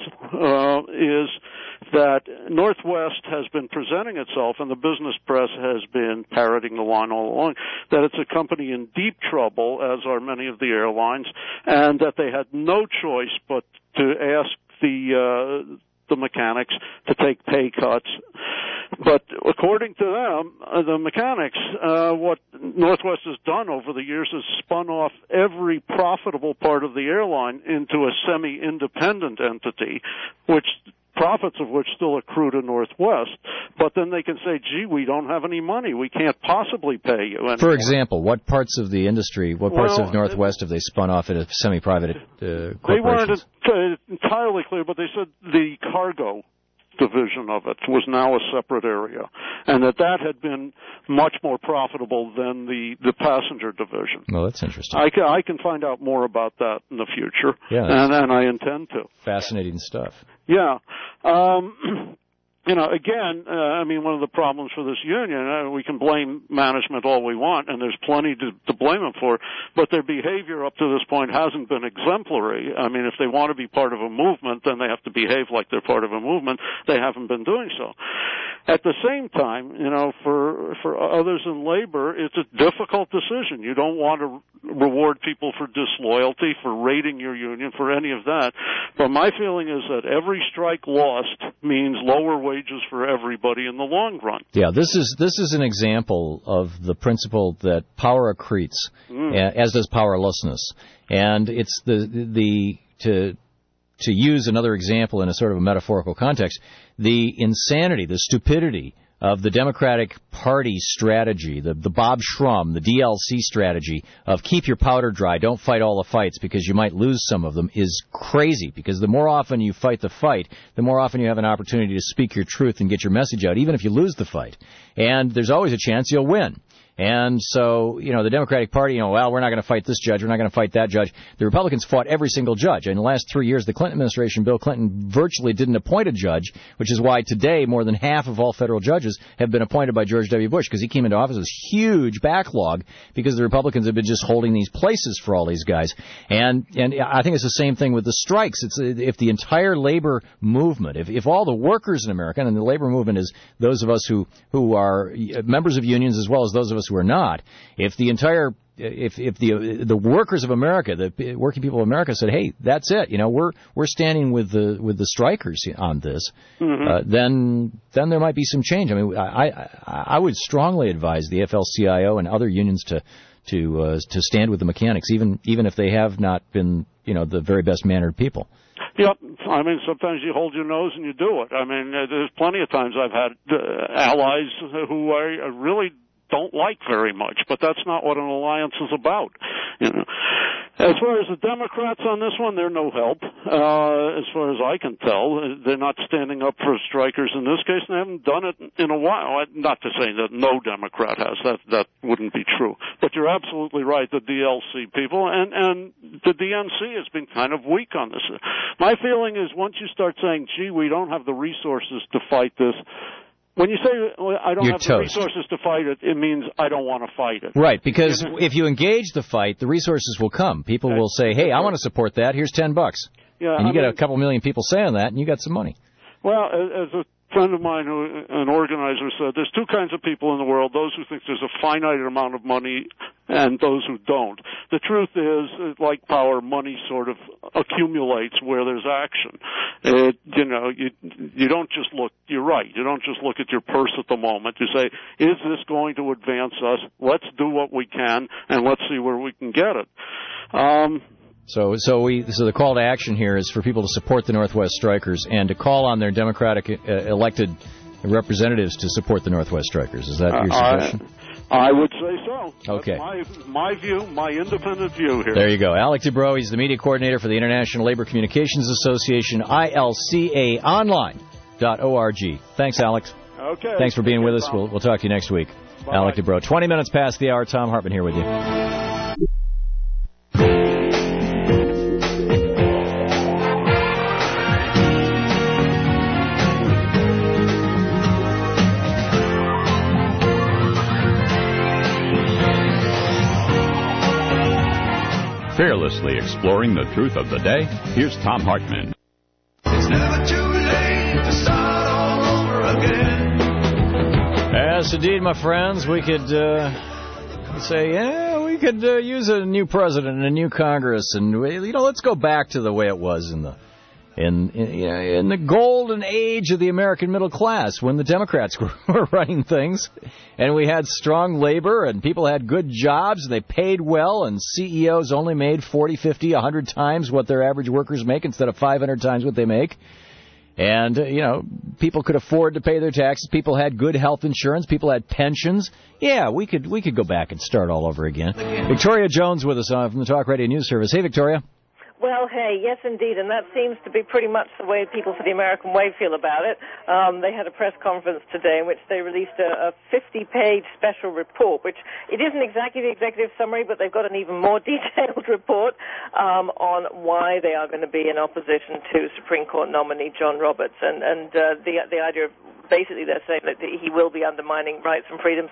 is that Northwest has been presenting itself, and the business press has been parroting the line all along, that it's a company in deep trouble, as are many of the airlines, and that they had no choice but to ask the mechanics to take pay cuts. But according to them, the mechanics, what Northwest has done over the years is spun off every profitable part of the airline into a semi-independent entity, profits of which still accrue to Northwest, but then they can say, gee, we don't have any money, we can't possibly pay you anymore. For example, what parts of the industry, of Northwest have they spun off into semi-private corporations? They weren't entirely clear, but they said the cargo division of it was now a separate area, and that had been much more profitable than the passenger division. Well, that's interesting. I can find out more about that in the future, and I intend to. Fascinating stuff. Yeah. again, one of the problems for this union, we can blame management all we want, and there's plenty to blame them for, but their behavior up to this point hasn't been exemplary. If they want to be part of a movement, then they have to behave like they're part of a movement. They haven't been doing so. At the same time, for others in labor, it's a difficult decision. You don't want to reward people for disloyalty, for raiding your union, for any of that. But my feeling is that every strike lost means lower wages for everybody in the long run. Yeah, this is an example of the principle that power accretes, as does powerlessness. And it's to use another example in a sort of a metaphorical context, the insanity, the stupidity of the Democratic Party strategy, the Bob Shrum, the DLC strategy of keep your powder dry, don't fight all the fights because you might lose some of them, is crazy, because the more often you fight the fight, the more often you have an opportunity to speak your truth and get your message out, even if you lose the fight. And there's always a chance you'll win. And so, the Democratic Party, we're not going to fight this judge, we're not going to fight that judge. The Republicans fought every single judge. In the last 3 years, the Clinton administration, Bill Clinton, virtually didn't appoint a judge, which is why today more than half of all federal judges have been appointed by George W. Bush, because he came into office with this huge backlog because the Republicans have been just holding these places for all these guys. And I think it's the same thing with the strikes. If the entire labor movement, if all the workers in America, and the labor movement is those of us who are members of unions as well as those of us who are not, if the workers of America, the working people of America said, hey, that's it, we're standing with the strikers on this, then there might be some change. I would strongly advise the AFL-CIO and other unions to stand with the mechanics, even if they have not been the very best mannered people. Yep. Sometimes you hold your nose and you do it. There's plenty of times I've had allies who I really don't like very much, but that's not what an alliance is about. As far as the Democrats on this one, they're no help. As far as I can tell, they're not standing up for strikers in this case, and they haven't done it in a while. Not to say that no Democrat has. That wouldn't be true. But you're absolutely right, the DLC people, and the DNC has been kind of weak on this. My feeling is once you start saying, gee, we don't have the resources to fight this, when you say I don't have the resources to fight it, it means I don't want to fight it. Right, because if you engage the fight, the resources will come. People will say, hey, I want to support that. Here's $10. Yeah, and you get a couple million people saying that, and you got some money. Well, as a friend of mine, an organizer, said there's two kinds of people in the world, those who think there's a finite amount of money and those who don't. The truth is, like power, money sort of accumulates where there's action. You don't just look, you're right, you don't just look at your purse at the moment. You say, is this going to advance us? Let's do what we can, and let's see where we can get it. So the call to action here is for people to support the Northwest Strikers and to call on their Democratic elected representatives to support the Northwest Strikers. Is that your suggestion? I would say so. Okay. That's my view, my independent view here. There you go. Alec Dubrow, he's the media coordinator for the International Labor Communications Association, ILCAonline.org. Thanks, Alex. Okay. Thanks for being with us. We'll talk to you next week. Bye. Alec Dubrow. 20 minutes past the hour. Tom Hartman here with you. Fearlessly exploring the truth of the day, here's Tom Hartman. It's never too late to start all over again. Yes, indeed, my friends, we could say, we could use a new president and a new Congress, and let's go back to the way it was in the golden age of the American middle class, when the Democrats were running things, and we had strong labor, and people had good jobs, and they paid well, and CEOs only made 40, 50, 100 times what their average workers make instead of 500 times what they make. And, people could afford to pay their taxes. People had good health insurance. People had pensions. Yeah, we could go back and start all over again. Victoria Jones with us from the Talk Radio News Service. Hey, Victoria. Well, hey, yes, indeed, and that seems to be pretty much the way people for the American way feel about it. They had a press conference today in which they released a 50-page special report, which it isn't exactly the executive summary, but they've got an even more detailed report on why they are going to be in opposition to Supreme Court nominee John Roberts, and the idea of basically they're saying that he will be undermining rights and freedoms.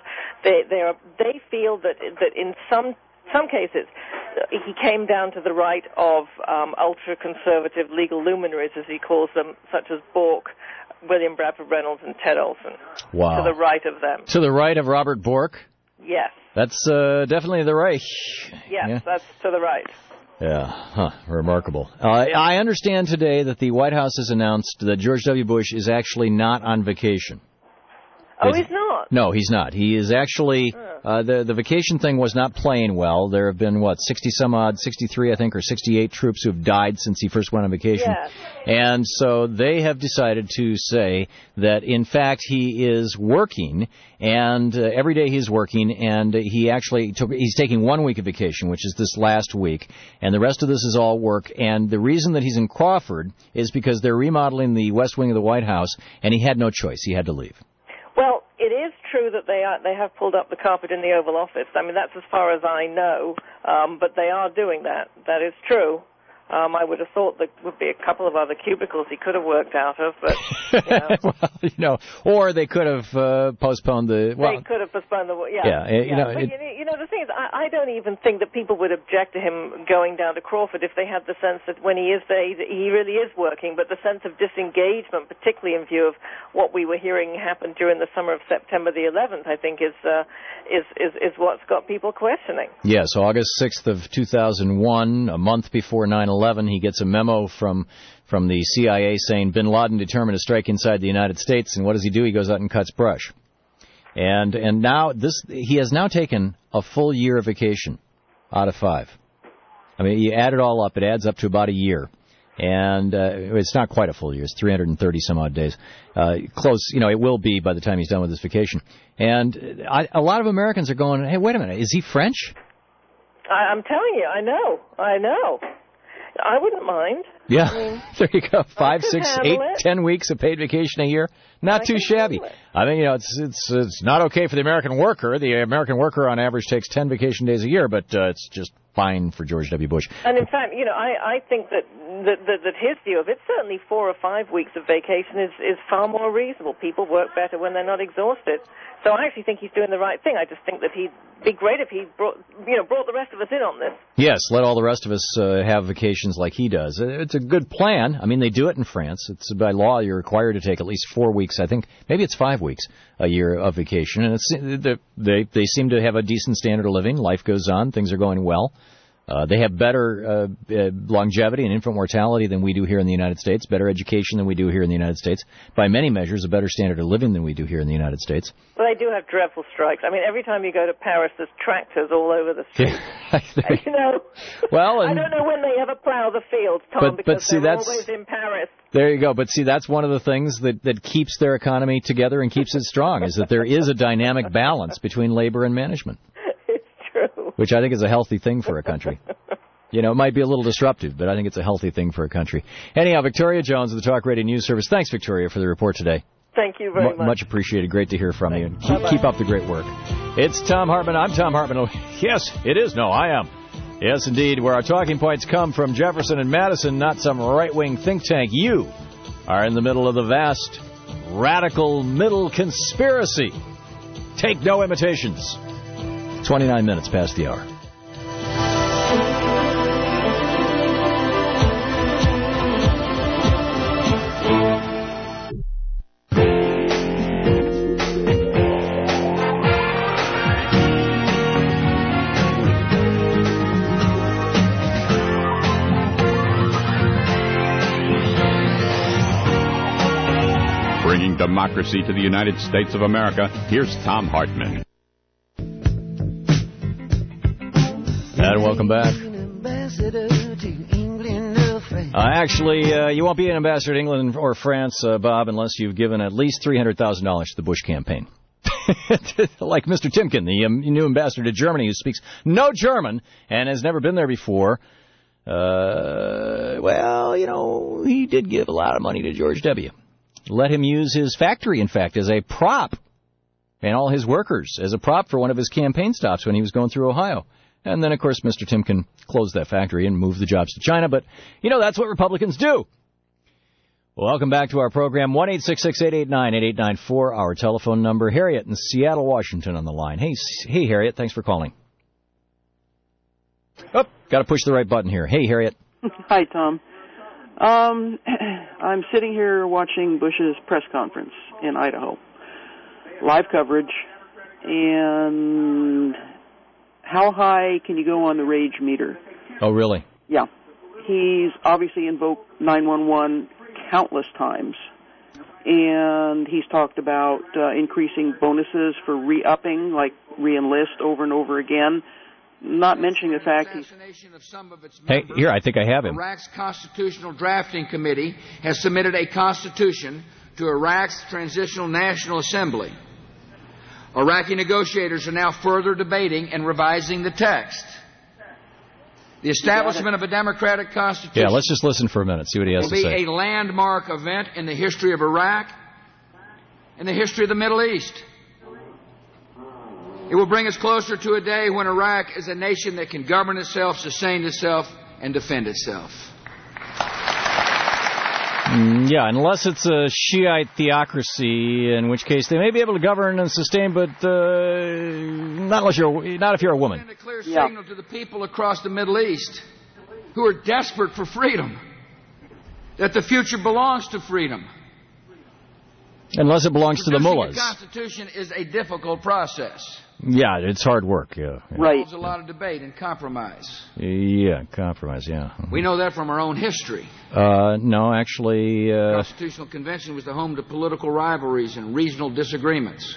They feel that in some cases he came down to the right of ultra-conservative legal luminaries, as he calls them, such as Bork, William Bradford Reynolds, and Ted Olson. Wow. To the right of them. To the right of Robert Bork? Yes. That's definitely the Reich. Yes, yeah. That's to the right. Yeah, remarkable. I understand today that the White House has announced that George W. Bush is actually not on vacation. Oh, he's not? No, he's not. He is actually, the vacation thing was not playing well. There have been, 63, I think, or 68 troops who have died since he first went on vacation. Yes. And so they have decided to say that, in fact, he is working, and every day he's working, and he's taking 1 week of vacation, which is this last week, and the rest of this is all work. And the reason that he's in Crawford is because they're remodeling the West Wing of the White House, and he had no choice. He had to leave. Well, it is true that they have pulled up the carpet in the Oval Office. I mean, that's as far as I know, but they are doing that. That is true. I would have thought there would be a couple of other cubicles he could have worked out of, but, well, or they could have postponed the... Well, they could have postponed the... Yeah. The thing is, I don't even think that people would object to him going down to Crawford if they had the sense that when he is there, he really is working, but the sense of disengagement, particularly in view of what we were hearing happen during the summer of September the 11th, I think is what's got people questioning. Yes, August 6th of 2001, a month before 9/11, he gets a memo from the CIA saying Bin Laden determined to strike inside the United States, and what does he do? He goes out and cuts brush. And now he has now taken a full year of vacation out of 5. I mean, you add it all up, it adds up to about a year. And it's not quite a full year. It's 330 some odd days. Close, it will be by the time he's done with his vacation. And a lot of Americans are going, hey, wait a minute, is he French? I'm telling you, I know. I wouldn't mind. Yeah, I mean, there you go. 5, 6, 8, 10 weeks of paid vacation a year. Not too shabby. I mean, it's not okay for the American worker. The American worker on average takes 10 vacation days a year, but it's just fine for George W. Bush. And in fact, I think that his view of it, certainly 4 or 5 weeks of vacation is far more reasonable. People work better when they're not exhausted. So I actually think he's doing the right thing. I just think that he'd be great if he brought the rest of us in on this. Yes, let all the rest of us have vacations like he does. It's a good plan. I mean, they do it in France. It's by law you're required to take at least 4 weeks. I think maybe it's 5 weeks a year of vacation, and they seem to have a decent standard of living. Life goes on. Things are going well. They have better longevity and infant mortality than we do here in the United States, better education than we do here in the United States, by many measures a better standard of living than we do here in the United States. Well, they do have dreadful strikes. I mean, every time you go to Paris, there's tractors all over the street. Well, I don't know when they ever plow the fields, Tom, because they're always in Paris. There you go. But see, that's one of the things that keeps their economy together and keeps it strong, is that there is a dynamic balance between labor and management. Which I think is a healthy thing for a country. It might be a little disruptive, but I think it's a healthy thing for a country. Anyhow, Victoria Jones of the Talk Radio News Service. Thanks, Victoria, for the report today. Thank you very much. Much appreciated. Great to hear from you. Keep up the great work. It's Tom Hartman. I'm Tom Hartman. Yes, it is. No, I am. Yes, indeed. Where our talking points come from Jefferson and Madison, not some right-wing think tank. You are in the middle of the vast, radical middle conspiracy. Take no imitations. 29 minutes past the hour. Bringing democracy to the United States of America, here's Tom Hartman. And welcome back. Actually, you won't be an ambassador to England or France, Bob, unless you've given at least $300,000 to the Bush campaign. Like Mr. Timken, the new ambassador to Germany, who speaks no German and has never been there before. He did give a lot of money to George W. Let him use his factory, in fact, as a prop, and all his workers as a prop for one of his campaign stops when he was going through Ohio. And then, of course, Mr. Timken closed that factory and moved the jobs to China. But, that's what Republicans do. Welcome back to our program. 1-866-889-8894, our telephone number. Harriet in Seattle, Washington on the line. Hey, Harriet, thanks for calling. Oh, got to push the right button here. Hey, Harriet. Hi, Tom. I'm sitting here watching Bush's press conference in Idaho. Live coverage. And how high can you go on the rage meter? Oh, really? Yeah. He's obviously invoked 911 countless times. And he's talked about increasing bonuses for re-upping, like re-enlist over and over again. Not mentioning the fact Hey, here, I think I have him. Iraq's Constitutional Drafting Committee has submitted a constitution to Iraq's Transitional National Assembly. Iraqi negotiators are now further debating and revising the text. The establishment of a democratic constitution Yeah, let's just listen for a minute, see what he has to say. will be a landmark event in the history of Iraq and the history of the Middle East. It will bring us closer to a day when Iraq is a nation that can govern itself, sustain itself, and defend itself. Yeah, unless it's a Shiite theocracy, in which case they may be able to govern and sustain, but not if you're a woman. Send a clear signal to the people across the Middle East who are desperate for freedom, that the future belongs to freedom. Unless it belongs to the mullahs. The Constitution is a difficult process. Yeah, it's hard work. Yeah. Right. There's a lot of debate and compromise. Yeah, compromise. Yeah. We know that from our own history. No, actually. The Constitutional Convention was the home to political rivalries and regional disagreements.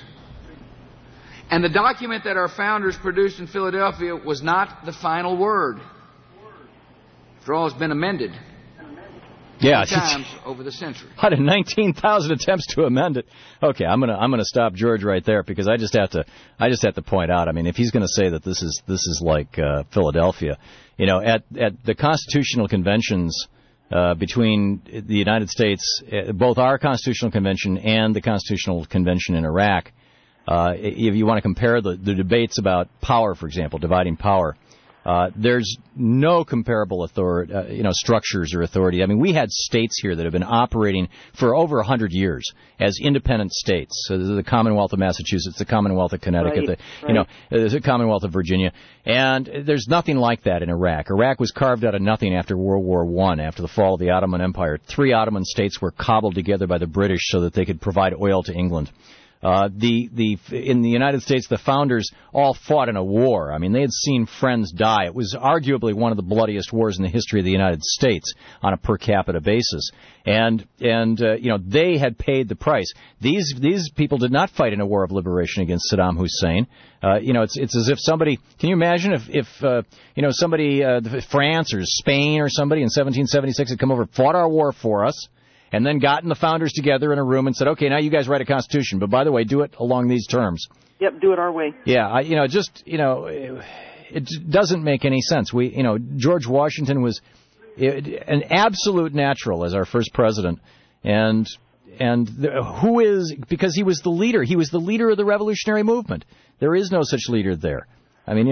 And the document that our founders produced in Philadelphia was not the final word. After all, it's been amended. Yeah, times over the century. Out of 19,000 attempts to amend it. Okay, I'm gonna stop George right there because I just have to point out. I mean, if he's going to say that this is like Philadelphia, you know, at the constitutional conventions between the United States, both our constitutional convention and the constitutional convention in Iraq, if you want to compare the debates about power, for example, dividing power. There's no comparable authority, structures or authority. I mean, we had states here that have been operating for over 100 years as independent states. So there's the Commonwealth of Massachusetts, the Commonwealth of Connecticut, there's the Commonwealth of Virginia, and there's nothing like that in Iraq. Iraq was carved out of nothing after World War I, after the fall of the Ottoman Empire. 3 Ottoman states were cobbled together by the British so that they could provide oil to England. In the United States, the founders all fought in a war. I mean, they had seen friends die. It was arguably one of the bloodiest wars in the history of the United States on a per capita basis. And they had paid the price. These people did not fight in a war of liberation against Saddam Hussein. It's as if somebody, can you imagine if somebody, France or Spain or somebody in 1776 had come over, fought our war for us, and then gotten the founders together in a room and said, okay, now you guys write a constitution, but by the way, do it along these terms. Yep, do it our way. Yeah, it doesn't make any sense. George Washington was an absolute natural as our first president, because he was the leader. He was the leader of the revolutionary movement. There is no such leader there. I mean,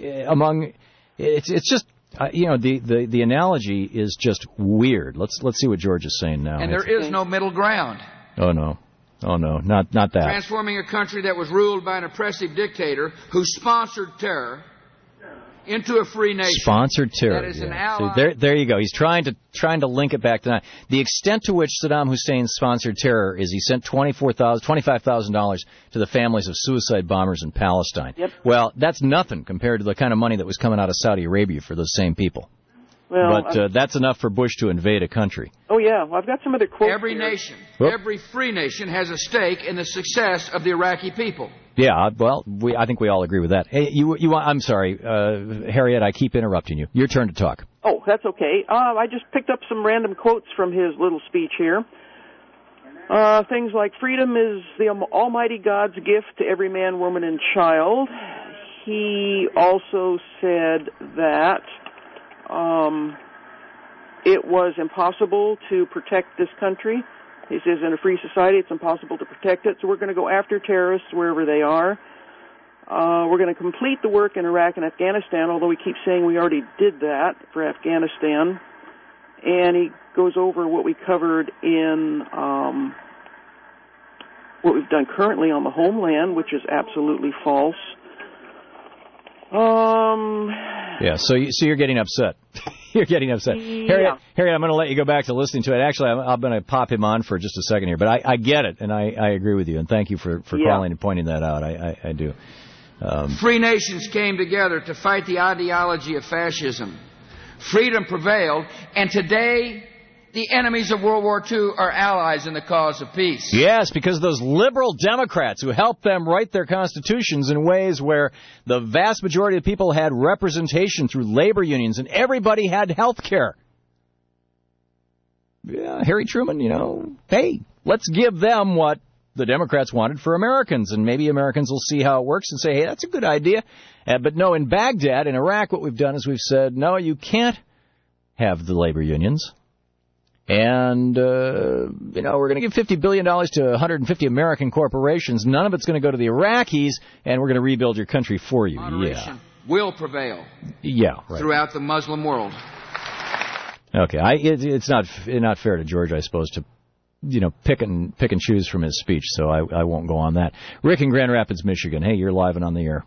it's just. The analogy is just weird. Let's see what George is saying now. And there is no middle ground. Oh no, not that. Transforming a country that was ruled by an oppressive dictator who sponsored terror into a free nation. Sponsored terror. That is an ally. So there you go. He's trying to link it back to that. The extent to which Saddam Hussein sponsored terror is he sent $25,000 to the families of suicide bombers in Palestine. Yep. Well, that's nothing compared to the kind of money that was coming out of Saudi Arabia for those same people. Well, but that's enough for Bush to invade a country. Oh, yeah. Well, I've got some other quotes Every here. nation, every free nation has a stake in the success of the Iraqi people. Yeah, well, I think we all agree with that. Hey, I'm sorry, Harriet, I keep interrupting you. Your turn to talk. Oh, that's okay. I just picked up some random quotes from his little speech here. Things like, freedom is the Almighty God's gift to every man, woman, and child. He also said that it was impossible to protect this country. He says in a free society it's impossible to protect it, so we're going to go after terrorists wherever they are. We're going to complete the work in Iraq and Afghanistan, although we keep saying we already did that for Afghanistan. and he goes over what we covered in what we've done currently on the homeland, which is absolutely false. Yeah, so you're getting upset. You're getting upset. Yeah. Harriet, I'm going to let you go back to listening to it. Actually, I'm going to pop him on for just a second here, but I get it, and I agree with you, and thank you for calling and pointing that out. I do. Free nations came together to fight the ideology of fascism. Freedom prevailed, and today the enemies of World War II are allies in the cause of peace. Yes, because those liberal Democrats who helped them write their constitutions in ways where the vast majority of people had representation through labor unions and everybody had health care. Yeah, Harry Truman, hey, let's give them what the Democrats wanted for Americans, and maybe Americans will see how it works and say, hey, that's a good idea. But no, in Baghdad, in Iraq, what we've done is we've said, no, you can't have the labor unions. And, we're going to give $50 billion to 150 American corporations. None of it's going to go to the Iraqis, and we're going to rebuild your country for you. Moderation will prevail. Yeah, right. Throughout the Muslim world. Okay, it's not fair to George, I suppose, to pick and choose from his speech, so I won't go on that. Rick in Grand Rapids, Michigan. Hey, you're live and on the air.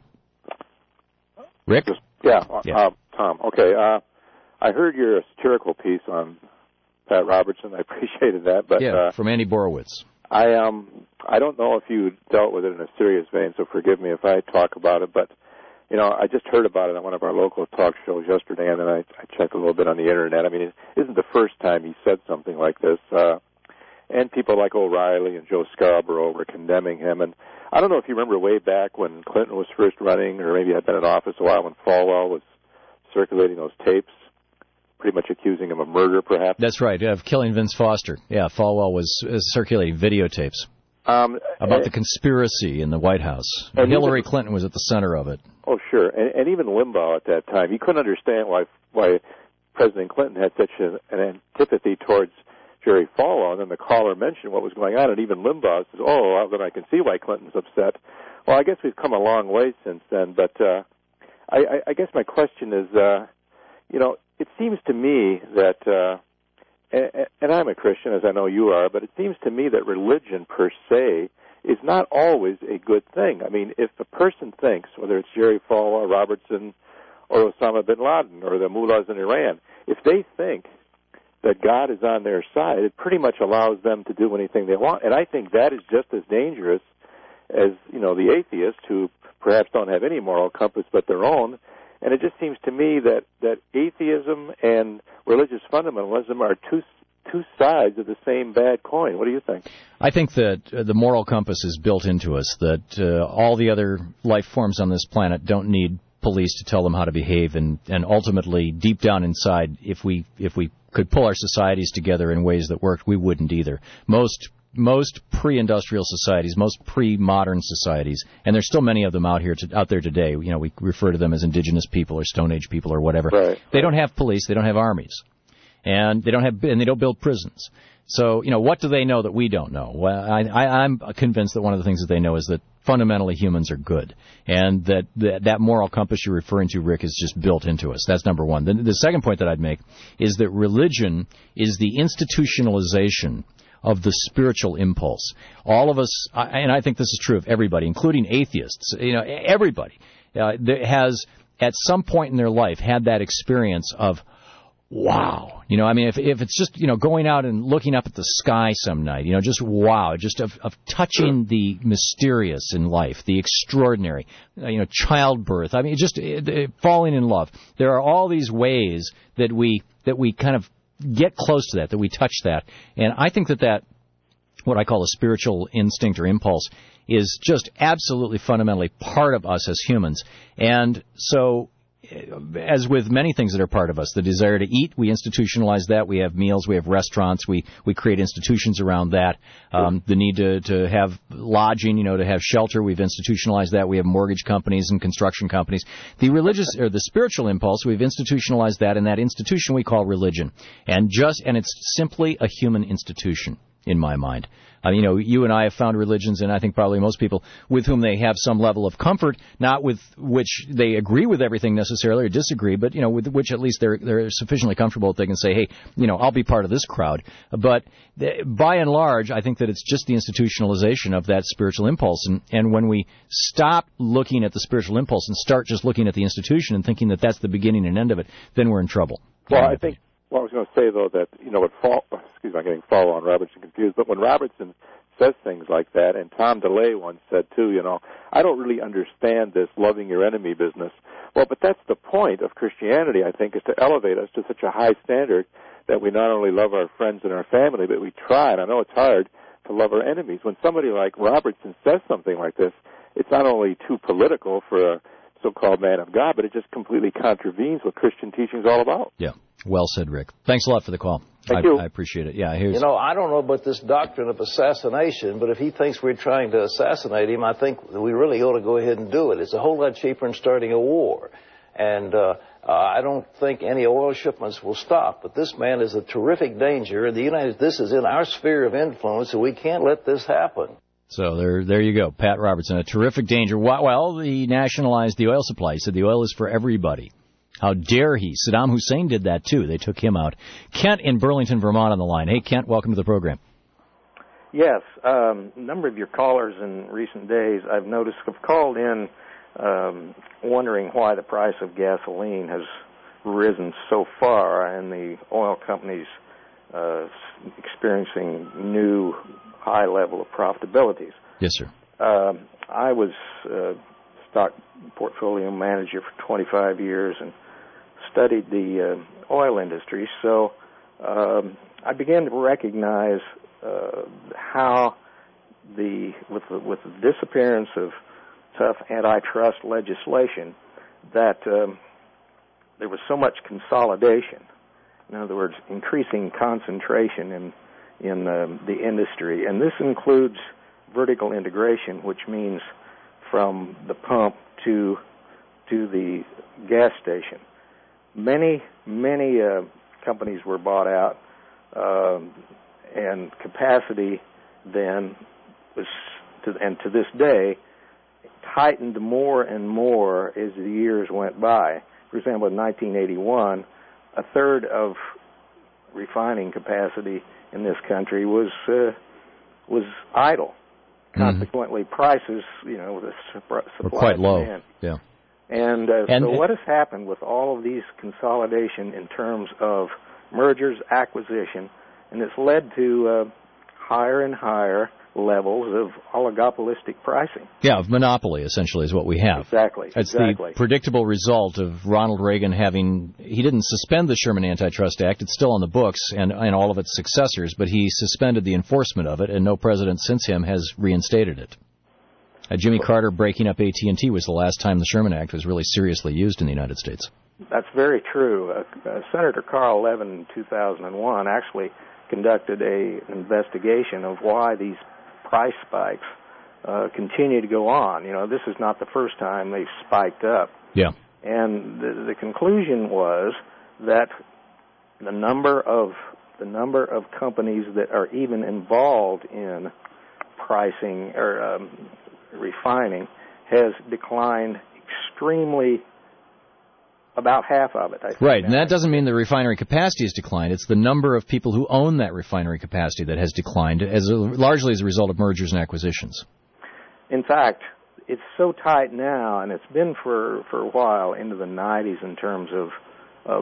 Rick? Yeah. Tom. Okay. I heard your satirical piece on Pat Robertson. I appreciated that. But from Andy Borowitz. I don't know if you dealt with it in a serious vein, so forgive me if I talk about it. But I just heard about it on one of our local talk shows yesterday, and then I checked a little bit on the internet. I mean, it isn't the first time he said something like this. And people like O'Reilly and Joe Scarborough were condemning him. And I don't know if you remember way back when Clinton was first running, or maybe had been in office a while, when Falwell was circulating those tapes, pretty much accusing him of murder, perhaps. That's right, of killing Vince Foster. Yeah, Falwell was circulating videotapes about the conspiracy in the White House. And Hillary Clinton was at the center of it. Oh, sure. And even Limbaugh at that time, he couldn't understand why President Clinton had such an antipathy towards Jerry Falwell. And then the caller mentioned what was going on, and even Limbaugh says, oh, well, then I can see why Clinton's upset. Well, I guess we've come a long way since then, but I guess my question is, it seems to me that, and I'm a Christian, as I know you are, but it seems to me that religion per se is not always a good thing. I mean, if a person thinks, whether it's Jerry Falwell, Robertson, or Osama bin Laden, or the mullahs in Iran, if they think that God is on their side, it pretty much allows them to do anything they want. And I think that is just as dangerous as, the atheists who perhaps don't have any moral compass but their own. And it just seems to me that atheism and religious fundamentalism are two sides of the same bad coin. What do you think? I think that the moral compass is built into us, that all the other life forms on this planet don't need police to tell them how to behave, and ultimately, deep down inside, if we could pull our societies together in ways that worked, we wouldn't either. Most pre-industrial societies, most pre-modern societies, and there's still many of them out there today. We refer to them as indigenous people or Stone Age people or whatever. Right. They don't have police, they don't have armies, and they don't build prisons. So, what do they know that we don't know? Well, I'm convinced that one of the things that they know is that fundamentally humans are good, and that moral compass you're referring to, Rick, is just built into us. That's number one. The second point that I'd make is that religion is the institutionalization of the spiritual impulse. All of us, and I think this is true of everybody, including atheists, everybody has at some point in their life had that experience of, wow. If it's just, going out and looking up at the sky some night, just wow, just of touching the mysterious in life, the extraordinary, childbirth. Just falling in love. There are all these ways that we kind of get close to that we touch that. And I think that what I call a spiritual instinct or impulse is just absolutely fundamentally part of us as humans. And so, as with many things that are part of us, the desire to eat, we institutionalize that. We have meals, we have restaurants, we create institutions around that. The need to have lodging, to have shelter, we've institutionalized that. We have mortgage companies and construction companies. The religious or the spiritual impulse, we've institutionalized that, and that institution we call religion. And it's simply a human institution. in my mind. You and I have found religions, and I think probably most people, with whom they have some level of comfort, not with which they agree with everything necessarily or disagree, but, with which at least they're sufficiently comfortable that they can say, hey, I'll be part of this crowd. But by and large, I think that it's just the institutionalization of that spiritual impulse. And when we stop looking at the spiritual impulse and start just looking at the institution and thinking that that's the beginning and end of it, then we're in trouble. Well, I think, I was going to say, though, that, I'm getting follow on Robertson confused, but when Robertson says things like that, and Tom DeLay once said, too, I don't really understand this loving your enemy business. Well, but that's the point of Christianity, I think, is to elevate us to such a high standard that we not only love our friends and our family, but we try, and I know it's hard, to love our enemies. When somebody like Robertson says something like this, it's not only too political for a so-called man of God, but it just completely contravenes what Christian teaching is all about. Yeah. Well said, Rick. Thanks a lot for the call. Thank you. I appreciate it. Yeah, I don't know about this doctrine of assassination, but if he thinks we're trying to assassinate him, I think we really ought to go ahead and do it. It's a whole lot cheaper than starting a war. And I don't think any oil shipments will stop. But this man is a terrific danger. This is in our sphere of influence, and we can't let this happen. So there you go. Pat Robertson, a terrific danger. Well, he nationalized the oil supply. He said the oil is for everybody. How dare he? Saddam Hussein did that, too. They took him out. Kent in Burlington, Vermont on the line. Hey, Kent, welcome to the program. Yes. A number of your callers in recent days, I've noticed, have called in wondering why the price of gasoline has risen so far and the oil companies experiencing new high level of profitabilities. Yes, sir. I was stock portfolio manager for 25 years and studied the oil industry, so I began to recognize how with the disappearance of tough antitrust legislation that there was so much consolidation. In other words, increasing concentration in the industry, and this includes vertical integration, which means from the pump to the gas station. Many companies were bought out, and capacity then was, to this day, tightened more and more as the years went by. For example, in 1981, a third of refining capacity in this country was idle. Consequently, prices, the supply were quite low. Demand. Yeah. And so what has happened with all of these consolidation in terms of mergers, acquisition, and it's led to higher and higher levels of oligopolistic pricing. Yeah, of monopoly, essentially, is what we have. Exactly. It's the predictable result of Ronald Reagan he didn't suspend the Sherman Antitrust Act. It's still on the books and all of its successors, but he suspended the enforcement of it, and no president since him has reinstated it. Jimmy Carter breaking up AT&T was the last time the Sherman Act was really seriously used in the United States. That's very true. Senator Carl Levin in 2001 actually conducted an investigation of why these price spikes continue to go on. This is not the first time they've spiked up. Yeah. And the conclusion was that the number of companies that are even involved in pricing or refining has declined extremely. About half of it, I think. Right, and that doesn't mean the refinery capacity has declined. It's the number of people who own that refinery capacity that has declined, largely as a result of mergers and acquisitions. In fact, it's so tight now, and it's been for a while into the 90s in terms of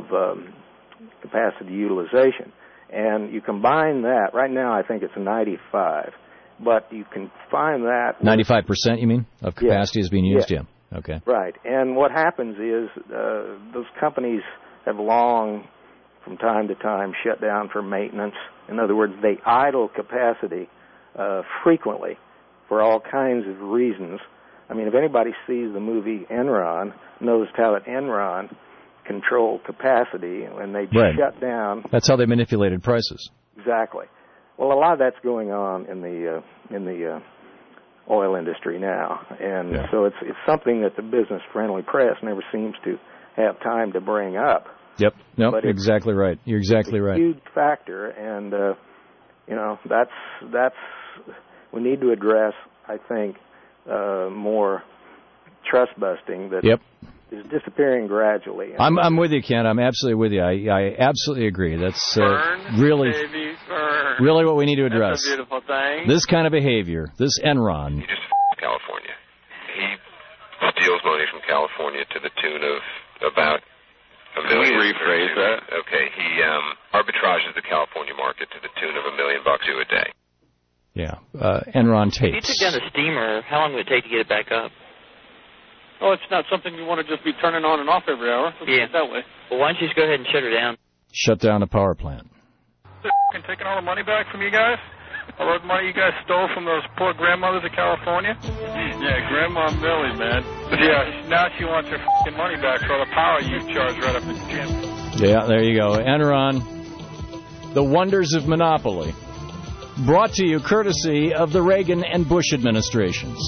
capacity utilization. And you combine that, right now I think it's 95, but you can find that... 95%, you mean, of capacity is being used? Yeah. Okay. Right. And what happens is those companies have long, from time to time, shut down for maintenance. In other words, they idle capacity frequently for all kinds of reasons. I mean, if anybody sees the movie Enron, knows how that Enron controlled capacity when they shut down. That's how they manipulated prices. Exactly. Well, a lot of that's going on in the oil industry now, and so it's something that the business-friendly press never seems to have time to bring up. Yep. No, exactly right. You're exactly right. Huge factor, and That's we need to address, I think, more trust busting that is disappearing gradually. I'm with you, Ken. I'm absolutely with you. I absolutely agree. That's really what we need to address. That's a beautiful thing. This kind of behavior, this Enron. He just California. He steals money from California to the tune of about $1 million. Can we rephrase that? Okay. He arbitrages the California market to the tune of $1 million a day. Yeah. Enron tapes. If you took down the steamer, how long would it take to get it back up? Oh, it's not something you want to just be turning on and off every hour. Let's put it that way. Well, why don't you just go ahead and shut her down? Shut down the power plant. They're taking all the money back from you guys? All the money you guys stole from those poor grandmothers of California? Yeah, Grandma Millie, man. But yeah, now she wants her f***ing money back for all the power you charged right up the gym. Yeah, there you go. Enron, the wonders of monopoly. Brought to you courtesy of the Reagan and Bush administrations.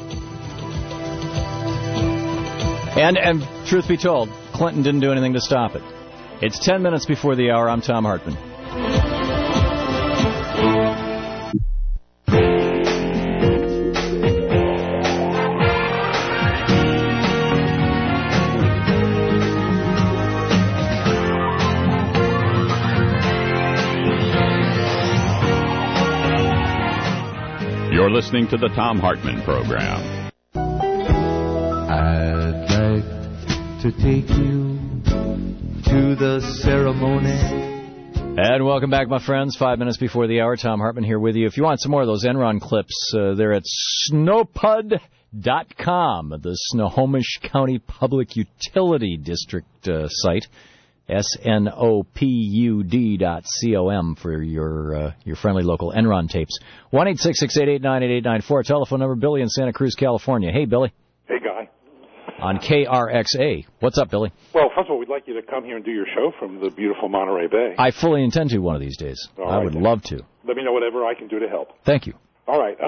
And truth be told, Clinton didn't do anything to stop it. It's 10 minutes before the hour. I'm Tom Hartman. You're listening to the Tom Hartman Program. I'd like to take you to the ceremony. And welcome back, my friends. 5 minutes before the hour. Tom Hartman here with you. If you want some more of those Enron clips, they're at snopud.com, the Snohomish County Public Utility District site. snopud.com for your friendly local Enron tapes. 1-866-888-9894. Telephone number, Billy in Santa Cruz, California. Hey, Billy. Hey, Guy. On KRXA. What's up, Billy? Well, first of all, we'd like you to come here and do your show from the beautiful Monterey Bay. I fully intend to one of these days. I would love to. Let me know whatever I can do to help. Thank you. All right.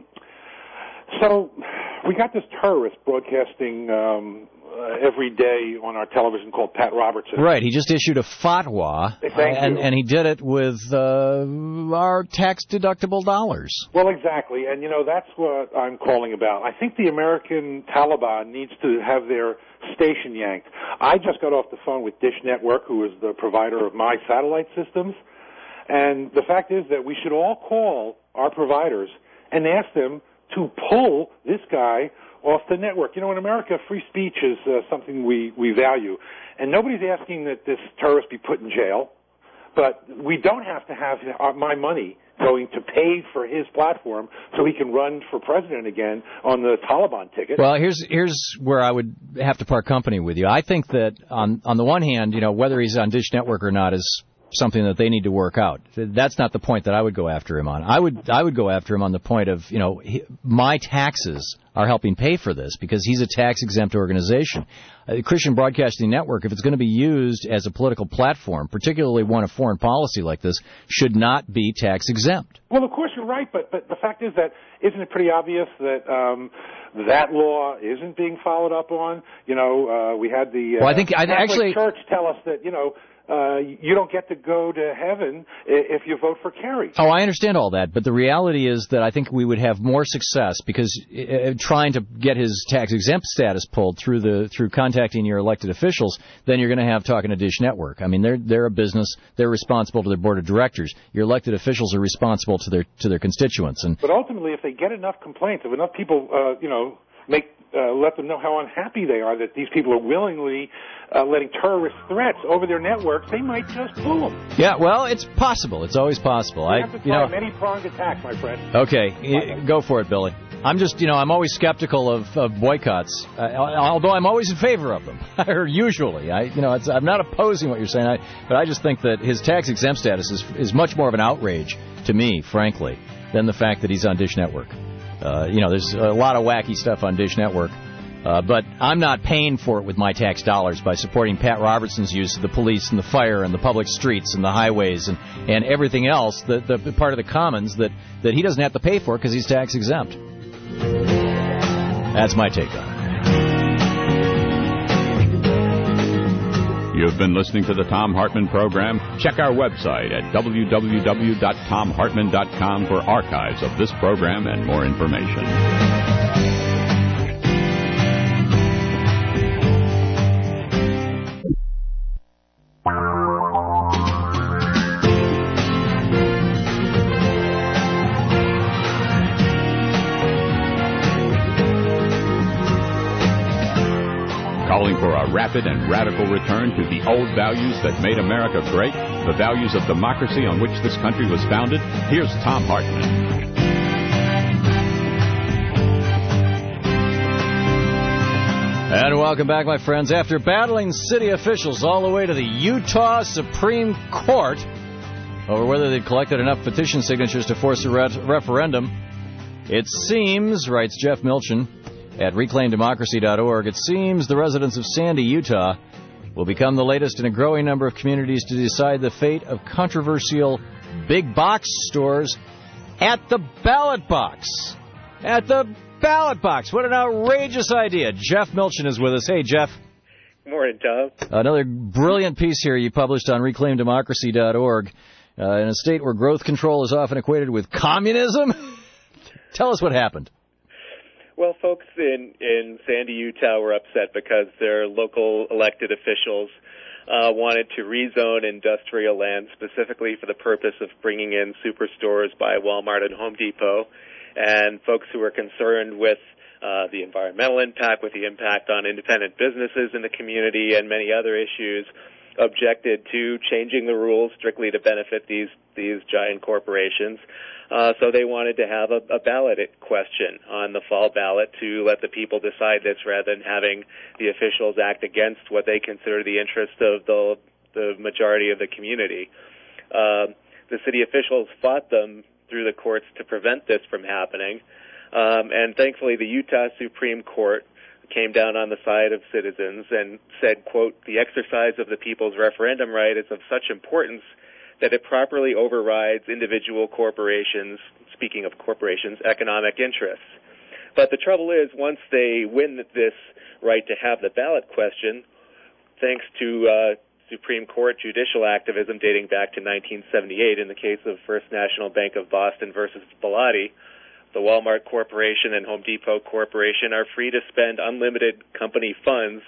So we got this terrorist broadcasting every day on our television called Pat Robertson. Right. He just issued a fatwa, and he did it with our tax-deductible dollars. Well, exactly. And, that's what I'm calling about. I think the American Taliban needs to have their station yanked. I just got off the phone with Dish Network, who is the provider of my satellite systems. And the fact is that we should all call our providers and ask them to pull this guy off the network. In America, free speech is something we value. And nobody's asking that this terrorist be put in jail, but we don't have to have my money going to pay for his platform so he can run for president again on the Taliban ticket. Well, here's where I would have to part company with you. I think that on the one hand, whether he's on Dish Network or not is something that they need to work out. That's not the point that I would go after him on. I would go after him on the point of, my taxes are helping pay for this because he's a tax-exempt organization. Christian Broadcasting Network, if it's going to be used as a political platform, particularly one of foreign policy like this, should not be tax-exempt. Well, of course you're right, but the fact is that isn't it pretty obvious that that law isn't being followed up on? We had the Catholic Church tell us that, you don't get to go to heaven if you vote for Kerry. Oh, I understand all that, but the reality is that I think we would have more success because trying to get his tax-exempt status pulled through contacting your elected officials than you're going to have talking to Dish Network. I mean, they're a business. They're responsible to their board of directors. Your elected officials are responsible to their constituents. But ultimately, if they get enough complaints, if enough people, let them know how unhappy they are that these people are willingly letting terrorist threats over their networks, they might just pull them. Yeah, well, it's possible. It's always possible. You have to try a many-pronged attack, my friend. Okay, go for it, Billy. I'm just, I'm always skeptical of boycotts, although I'm always in favor of them, or usually. I'm not opposing what you're saying, but I just think that his tax-exempt status is much more of an outrage to me, frankly, than the fact that he's on Dish Network. There's a lot of wacky stuff on Dish Network, but I'm not paying for it with my tax dollars by supporting Pat Robertson's use of the police and the fire and the public streets and the highways and everything else, the part of the commons that he doesn't have to pay for because he's tax exempt. That's my take on it. You've been listening to the Thom Hartmann Program. Check our website at www.thomhartmann.com for archives of this program and more information. Calling for a rapid and radical return to the old values that made America great, the values of democracy on which this country was founded, here's Thom Hartmann. And welcome back, my friends. After battling city officials all the way to the Utah Supreme Court over whether they'd collected enough petition signatures to force a referendum, it seems, writes Jeff Milchin at ReclaimDemocracy.org, it seems the residents of Sandy, Utah, will become the latest in a growing number of communities to decide the fate of controversial big box stores at the ballot box. At the ballot box. What an outrageous idea. Jeff Milchin is with us. Hey, Jeff. Good morning, Tom. Another brilliant piece here you published on ReclaimDemocracy.org. In a state where growth control is often equated with communism. Tell us what happened. Well, folks in Sandy, Utah were upset because their local elected officials wanted to rezone industrial land specifically for the purpose of bringing in superstores by Walmart and Home Depot. And folks who were concerned with the environmental impact, with the impact on independent businesses in the community and many other issues, objected to changing the rules strictly to benefit these giant corporations. So they wanted to have a ballot question on the fall ballot to let the people decide this rather than having the officials act against what they consider the interest of the majority of the community. The city officials fought them through the courts to prevent this from happening. And thankfully the Utah Supreme Court came down on the side of citizens and said, quote, "The exercise of the people's referendum right is of such importance that it properly overrides individual corporations, speaking of corporations, economic interests." But the trouble is, once they win this right to have the ballot question, thanks to Supreme Court judicial activism dating back to 1978 in the case of First National Bank of Boston versus Bellotti, the Walmart Corporation and Home Depot Corporation are free to spend unlimited company funds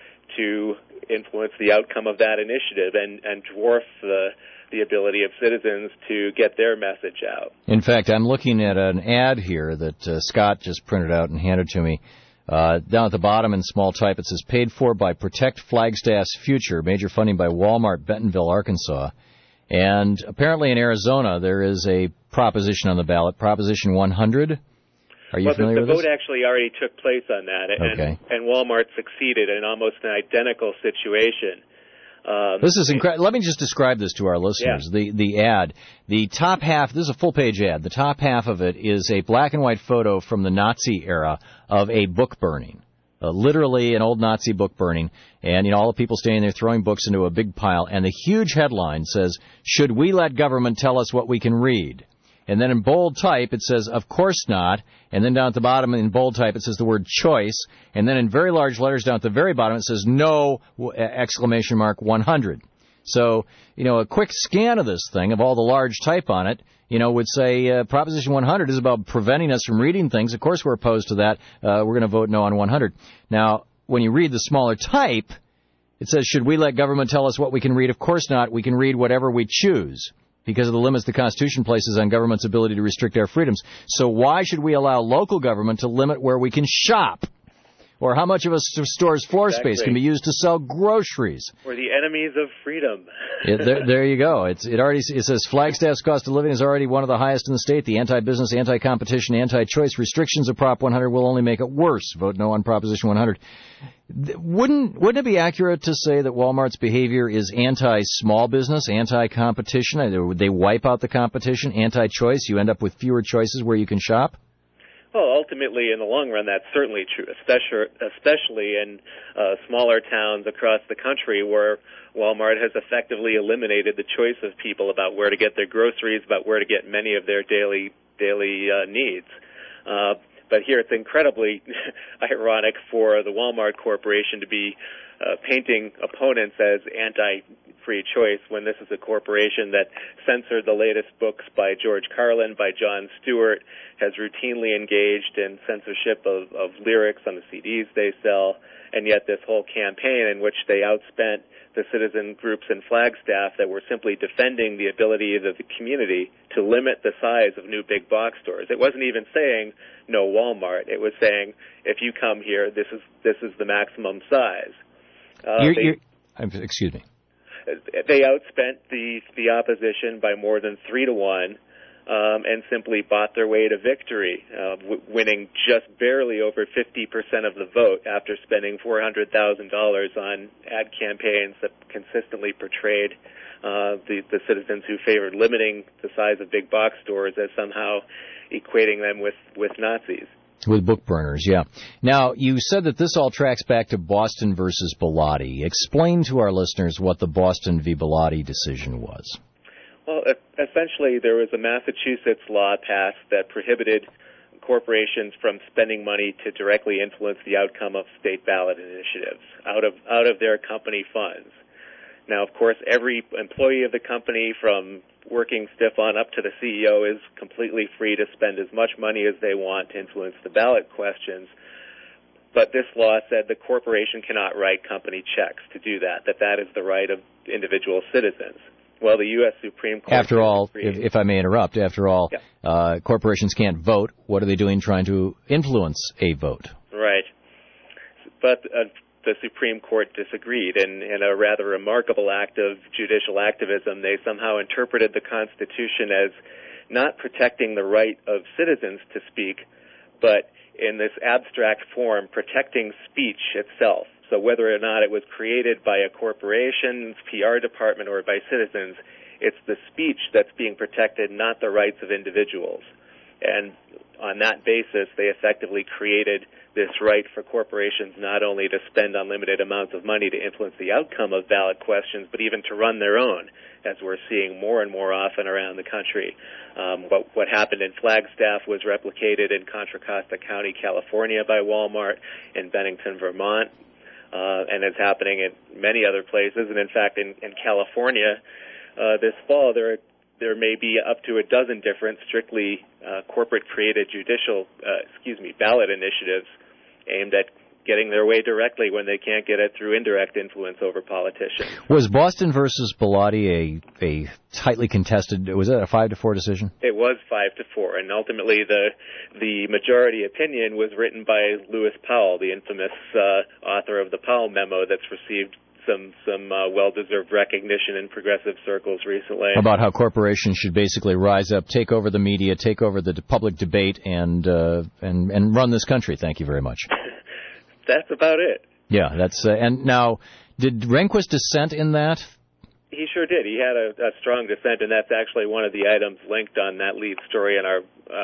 to influence the outcome of that initiative and dwarf the ability of citizens to get their message out. In fact, I'm looking at an ad here that Scott just printed out and handed to me. Down at the bottom in small type, it says, "Paid for by Protect Flagstaff's Future, major funding by Walmart, Bentonville, Arkansas." And apparently in Arizona, there is a proposition on the ballot, Proposition 100. Are you familiar with this? The vote actually already took place on that, and Walmart succeeded in almost an identical situation. This is incredible. Let me just describe this to our listeners. Yeah. The ad, the top half, this is a full-page ad. The top half of it is a black and white photo from the Nazi era of a book burning. Literally an old Nazi book burning, and all the people standing there throwing books into a big pile, and the huge headline says, "Should we let government tell us what we can read?" And then in bold type it says, "Of course not," and then down at the bottom in bold type it says the word "choice," and then in very large letters down at the very bottom it says "No!" 100. So, a quick scan of this thing, of all the large type on it, would say Proposition 100 is about preventing us from reading things. Of course we're opposed to that. We're going to vote no on 100. Now, when you read the smaller type, it says, "Should we let government tell us what we can read? Of course not. We can read whatever we choose because of the limits the Constitution places on government's ability to restrict our freedoms. So why should we allow local government to limit where we can shop? Or how much of a store's floor space can be used to sell groceries?" We're the enemies of freedom. There you go. It says Flagstaff's cost of living is already one of the highest in the state. The anti-business, anti-competition, anti-choice restrictions of Prop 100 will only make it worse. Vote no on Proposition 100. Wouldn't it be accurate to say that Walmart's behavior is anti-small business, anti-competition? They wipe out the competition, anti-choice. You end up with fewer choices where you can shop? Well, ultimately, in the long run, that's certainly true, especially in smaller towns across the country where Walmart has effectively eliminated the choice of people about where to get their groceries, about where to get many of their daily needs. But here it's incredibly ironic for the Walmart Corporation to be painting opponents as anti-free choice when this is a corporation that censored the latest books by George Carlin, by Jon Stewart, has routinely engaged in censorship of lyrics on the CDs they sell, and yet this whole campaign in which they outspent the citizen groups and Flagstaff that were simply defending the ability of the community to limit the size of new big box stores. It wasn't even saying no Walmart. It was saying if you come here, this is the maximum size. Excuse me. They outspent the opposition by more than 3-1. And simply bought their way to victory, winning just barely over 50% of the vote after spending $400,000 on ad campaigns that consistently portrayed the citizens who favored limiting the size of big box stores as somehow equating them with Nazis. With book burners, yeah. Now, you said that this all tracks back to Boston versus Bellotti. Explain to our listeners what the Boston v. Bellotti decision was. Well, essentially, there was a Massachusetts law passed that prohibited corporations from spending money to directly influence the outcome of state ballot initiatives out of their company funds. Now, of course, every employee of the company, from working stiff on up to the CEO, is completely free to spend as much money as they want to influence the ballot questions. But this law said the corporation cannot write company checks to do that is the right of individual citizens. Well, the U.S. Supreme Court... After all, if I may interrupt, corporations can't vote. What are they doing trying to influence a vote? Right. But the Supreme Court disagreed. And in a rather remarkable act of judicial activism, they somehow interpreted the Constitution as not protecting the right of citizens to speak, but in this abstract form, protecting speech itself. So whether or not it was created by a corporation's PR department or by citizens, it's the speech that's being protected, not the rights of individuals. And on that basis, they effectively created this right for corporations not only to spend unlimited amounts of money to influence the outcome of ballot questions, but even to run their own, as we're seeing more and more often around the country. What happened in Flagstaff was replicated in Contra Costa County, California by Walmart, in Bennington, Vermont, and it's happening in many other places. And in fact, in California, this fall, there may be up to a dozen different strictly corporate-created ballot initiatives aimed at getting their way directly when they can't get it through indirect influence over politicians. Was Boston versus Bellotti a tightly contested? Was that a 5-4 decision? It was 5-4, and ultimately the majority opinion was written by Lewis Powell, the infamous author of the Powell Memo that's received some well-deserved recognition in progressive circles recently. About how corporations should basically rise up, take over the media, take over the public debate, and run this country. Thank you very much. That's about it. Yeah, that's and now, did Rehnquist dissent in that? He sure did. He had a strong dissent, and that's actually one of the items linked on that lead story in our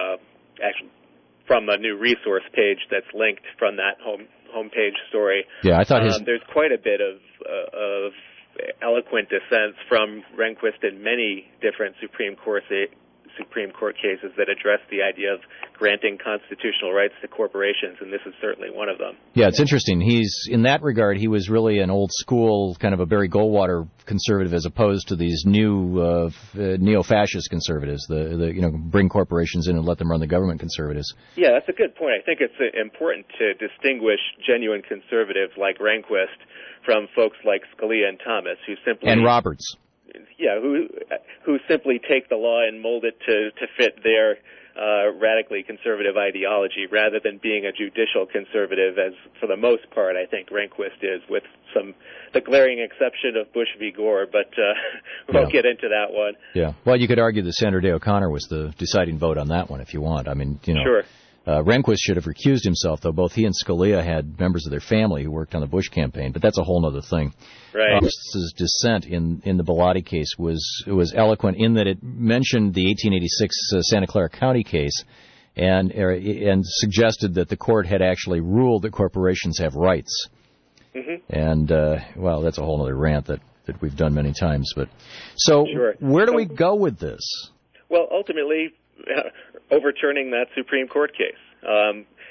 from a new resource page that's linked from that homepage story. Yeah, I thought there's quite a bit of eloquent dissents from Rehnquist in many different Supreme Court cases that address the idea of granting constitutional rights to corporations, and this is certainly one of them. Yeah, it's interesting. In that regard, he was really an old school, kind of a Barry Goldwater conservative, as opposed to these new neo-fascist conservatives, bring corporations in and let them run the government conservatives. Yeah, that's a good point. I think it's important to distinguish genuine conservatives like Rehnquist from folks like Scalia and Thomas, who simply... And Roberts. Yeah, who simply take the law and mold it to fit their radically conservative ideology, rather than being a judicial conservative, as for the most part I think Rehnquist is, with the glaring exception of Bush v. Gore, but we won't get into that one. Yeah, well, you could argue that Sandra Day O'Connor was the deciding vote on that one, if you want. I mean, Sure. Rehnquist should have recused himself, though both he and Scalia had members of their family who worked on the Bush campaign, but that's a whole other thing. Right. His dissent in the Bellotti case was eloquent in that it mentioned the 1886 Santa Clara County case and suggested that the court had actually ruled that corporations have rights. Mm-hmm. And, well, that's a whole other rant that we've done many times. But so Sure. Where do we go with this? Well, ultimately, overturning that Supreme Court case.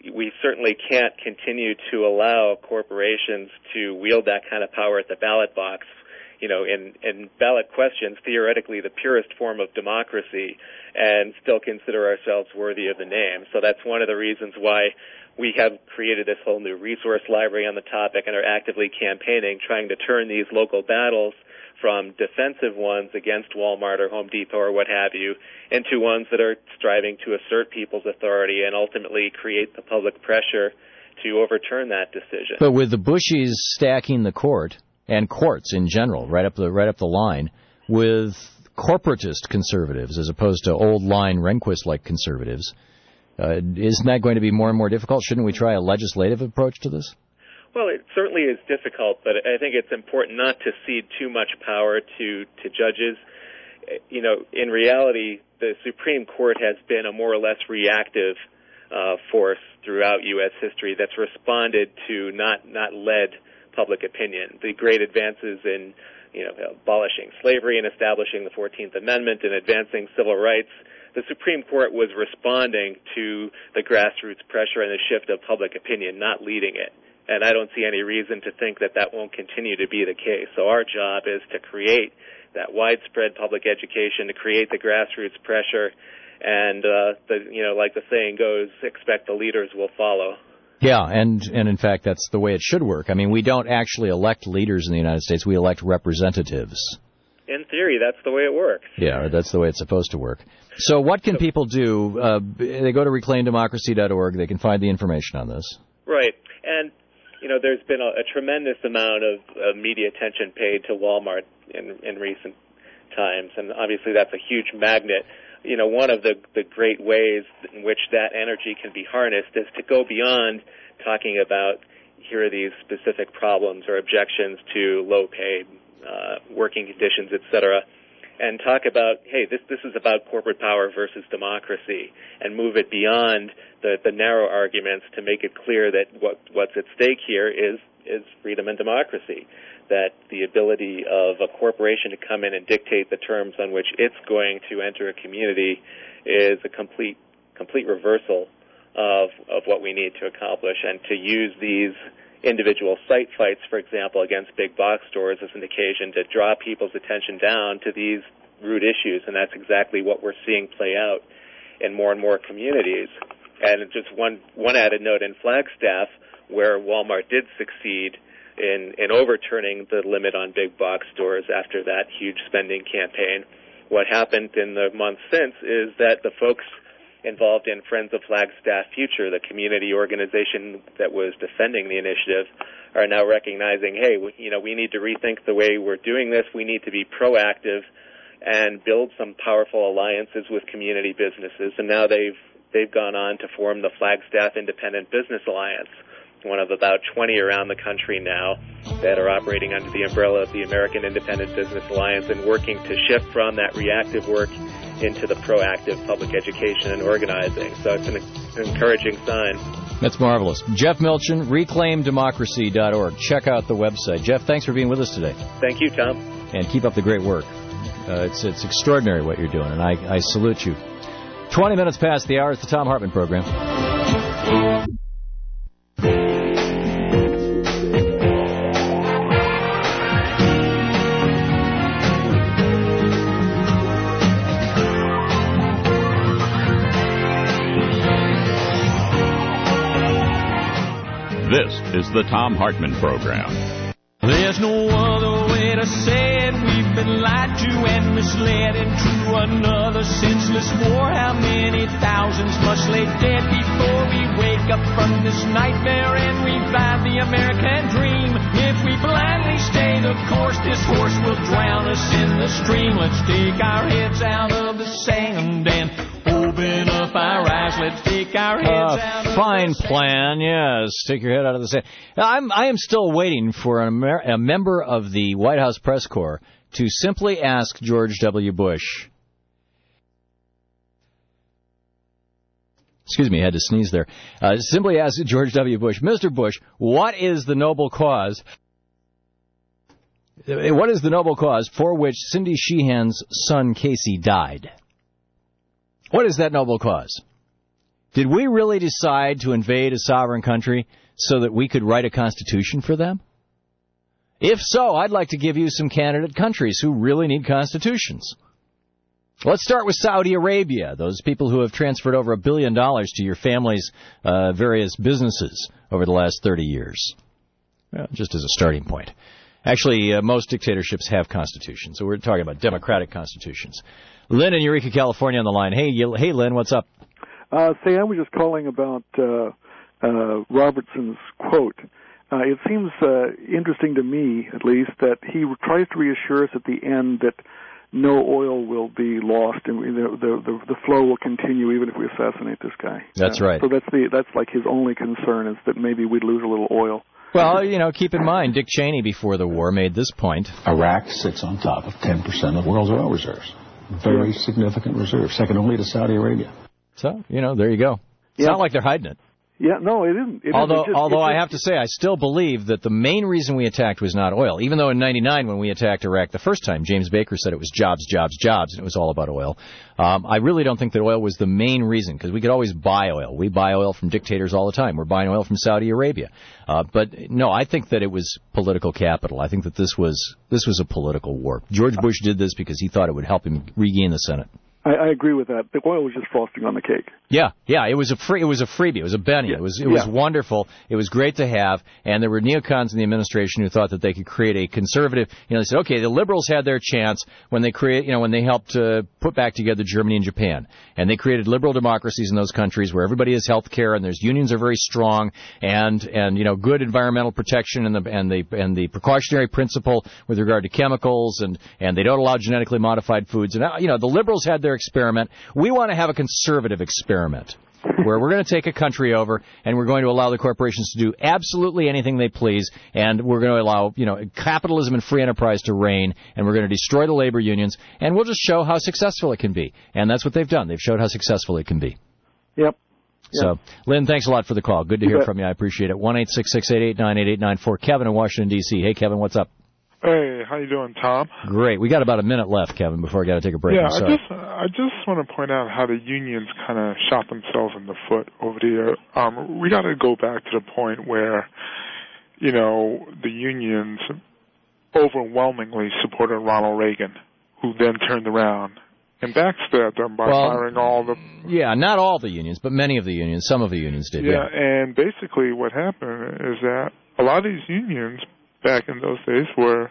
we certainly can't continue to allow corporations to wield that kind of power at the ballot box. You know, in ballot questions, theoretically the purest form of democracy, and still consider ourselves worthy of the name. So that's one of the reasons why we have created this whole new resource library on the topic and are actively campaigning, trying to turn these local battles from defensive ones against Walmart or Home Depot or what have you into ones that are striving to assert people's authority and ultimately create the public pressure to overturn that decision. But with the Bushies stacking the court, and courts in general, right up the line, with corporatist conservatives as opposed to old line Rehnquist-like conservatives, isn't that going to be more and more difficult? Shouldn't we try a legislative approach to this? Well, it certainly is difficult, but I think it's important not to cede too much power to judges. You know, in reality, the Supreme Court has been a more or less reactive force throughout U.S. history that's responded to, not led public opinion. The great advances in, you know, abolishing slavery and establishing the 14th Amendment and advancing civil rights, the Supreme Court was responding to the grassroots pressure and the shift of public opinion, not leading it. And I don't see any reason to think that won't continue to be the case. So our job is to create that widespread public education, to create the grassroots pressure, and like the saying goes, expect the leaders will follow. Yeah, and in fact, that's the way it should work. I mean, we don't actually elect leaders in the United States. We elect representatives. In theory, that's the way it works. Yeah, that's the way it's supposed to work. So what can people do? They go to reclaimdemocracy.org. They can find the information on this. Right. And, you know, there's been a tremendous amount of media attention paid to Walmart in recent times, and obviously that's a huge magnet. You know, one of the great ways in which that energy can be harnessed is to go beyond talking about here are these specific problems or objections to low pay, working conditions, etc., and talk about, hey, this is about corporate power versus democracy, and move it beyond the narrow arguments to make it clear that what's at stake here is freedom and democracy. That the ability of a corporation to come in and dictate the terms on which it's going to enter a community is a complete reversal of what we need to accomplish, and to use these individual site fights, for example, against big box stores as an occasion to draw people's attention down to these root issues, and that's exactly what we're seeing play out in more and more communities. And just one added note, in Flagstaff, where Walmart did succeed in overturning the limit on big box stores after that huge spending campaign, what happened in the months since is that the folks involved in Friends of Flagstaff Future, the community organization that was defending the initiative, are now recognizing, hey, we need to rethink the way we're doing this. We need to be proactive and build some powerful alliances with community businesses. And now they've gone on to form the Flagstaff Independent Business Alliance, one of about 20 around the country now that are operating under the umbrella of the American Independent Business Alliance and working to shift from that reactive work into the proactive public education and organizing. So it's an encouraging sign. That's marvelous. Jeff Milchin, reclaimdemocracy.org. Check out the website. Jeff, thanks for being with us today. Thank you, Tom. And keep up the great work. It's extraordinary what you're doing, and I salute you. 20 minutes past the hour. It's the Thom Hartmann Program. This is the Thom Hartmann Program. There's no other way to say it. We've been lied to and misled into another senseless war. How many thousands must lay dead before we wake up from this nightmare and revive the American dream? If we blindly stay the course, this horse will drown us in the stream. Let's take our heads out of the sand and open up our eyes. Let's take our heads out of fine the sand. Plan, yes. Take your head out of the sand. I am still waiting for a member of the White House press corps to simply ask George W. Bush. Excuse me, I had to sneeze there. Simply ask George W. Bush, Mr. Bush, what is the noble cause? What is the noble cause for which Cindy Sheehan's son Casey died? What is that noble cause? Did we really decide to invade a sovereign country so that we could write a constitution for them? If so, I'd like to give you some candidate countries who really need constitutions. Let's start with Saudi Arabia, those people who have transferred over $1 billion to your family's various businesses over the last 30 years. Well, just as a starting point. Actually, most dictatorships have constitutions, so we're talking about democratic constitutions. Lynn in Eureka, California on the line. Hey, Lynn, what's up? Say, I was just calling about Robertson's quote. It seems interesting to me, at least, that he tries to reassure us at the end that no oil will be lost and the flow will continue even if we assassinate this guy. That's right. So that's like his only concern is that maybe we'd lose a little oil. Well, keep in mind, Dick Cheney before the war made this point. Iraq sits on top of 10% of the world's oil reserves. Very significant reserve, second only to Saudi Arabia. So, there you go. It's not like they're hiding it. Yeah, no, it isn't. Although I have to say, I still believe that the main reason we attacked was not oil. Even though in '99, when we attacked Iraq the first time, James Baker said it was jobs, jobs, jobs, and it was all about oil. I really don't think that oil was the main reason, because we could always buy oil. We buy oil from dictators all the time. We're buying oil from Saudi Arabia. But no, I think that it was political capital. I think that this was a political war. George Bush did this because he thought it would help him regain the Senate. I agree with that. The oil was just frosting on the cake. Yeah, it was a freebie. It was a Benny. It was wonderful. It was great to have. And there were neocons in the administration who thought that they could create a conservative. They said, okay, the liberals had their chance when they when they helped put back together Germany and Japan, and they created liberal democracies in those countries where everybody has health care and there's unions are very strong and good environmental protection and the precautionary principle with regard to chemicals and they don't allow genetically modified foods. And the liberals had their experiment. We want to have a conservative experiment where we're going to take a country over and we're going to allow the corporations to do absolutely anything they please, and we're going to allow capitalism and free enterprise to reign, and we're going to destroy the labor unions, and we'll just show how successful it can be. And that's what they've done. They've showed how successful it can be. Yep. So, Lynn, thanks a lot for the call. Good to hear from you. I appreciate it. 1-866-889-8894. Kevin in Washington, D.C. Hey, Kevin, what's up? Hey, how you doing, Tom? Great. We got about a minute left, Kevin, before I got to take a break. Yeah, I just want to point out how the unions kind of shot themselves in the foot over the year. We got to go back to the point where, the unions overwhelmingly supported Ronald Reagan, who then turned around and backstabbed them by firing all the... Yeah, not all the unions, but many of the unions. Some of the unions did, yeah. And basically what happened is that a lot of these unions back in those days were,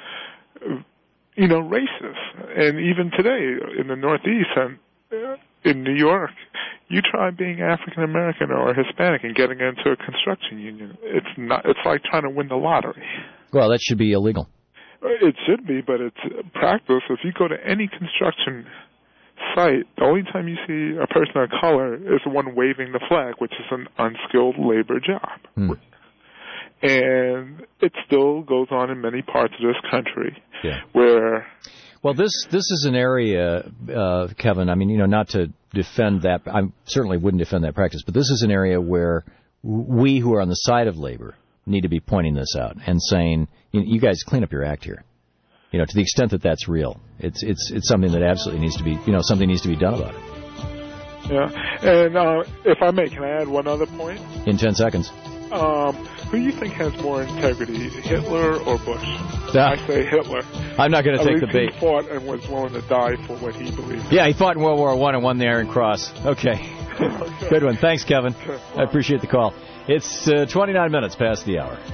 racist. And even today in the Northeast and in New York, you try being African American or Hispanic and getting into a construction union. It's like trying to win the lottery. Well, that should be illegal. It should be, but it's practice. If you go to any construction site, the only time you see a person of color is the one waving the flag, which is an unskilled labor job. And it still goes on in many parts of this country where... Well, this is an area, Kevin, not to defend that. I certainly wouldn't defend that practice, but this is an area where we who are on the side of labor need to be pointing this out and saying, you guys clean up your act here. To the extent that that's real. It's something that absolutely needs to be, something needs to be done about it. Yeah. And if I may, can I add one other point? In 10 seconds. Who do you think has more integrity, Hitler or Bush? I say Hitler. I'm not going to take the bait. He fought and was willing to die for what he believed in. Yeah, he fought in World War I and won the Iron Cross. Okay. Good one. Thanks, Kevin. I appreciate the call. It's 29 minutes past the hour.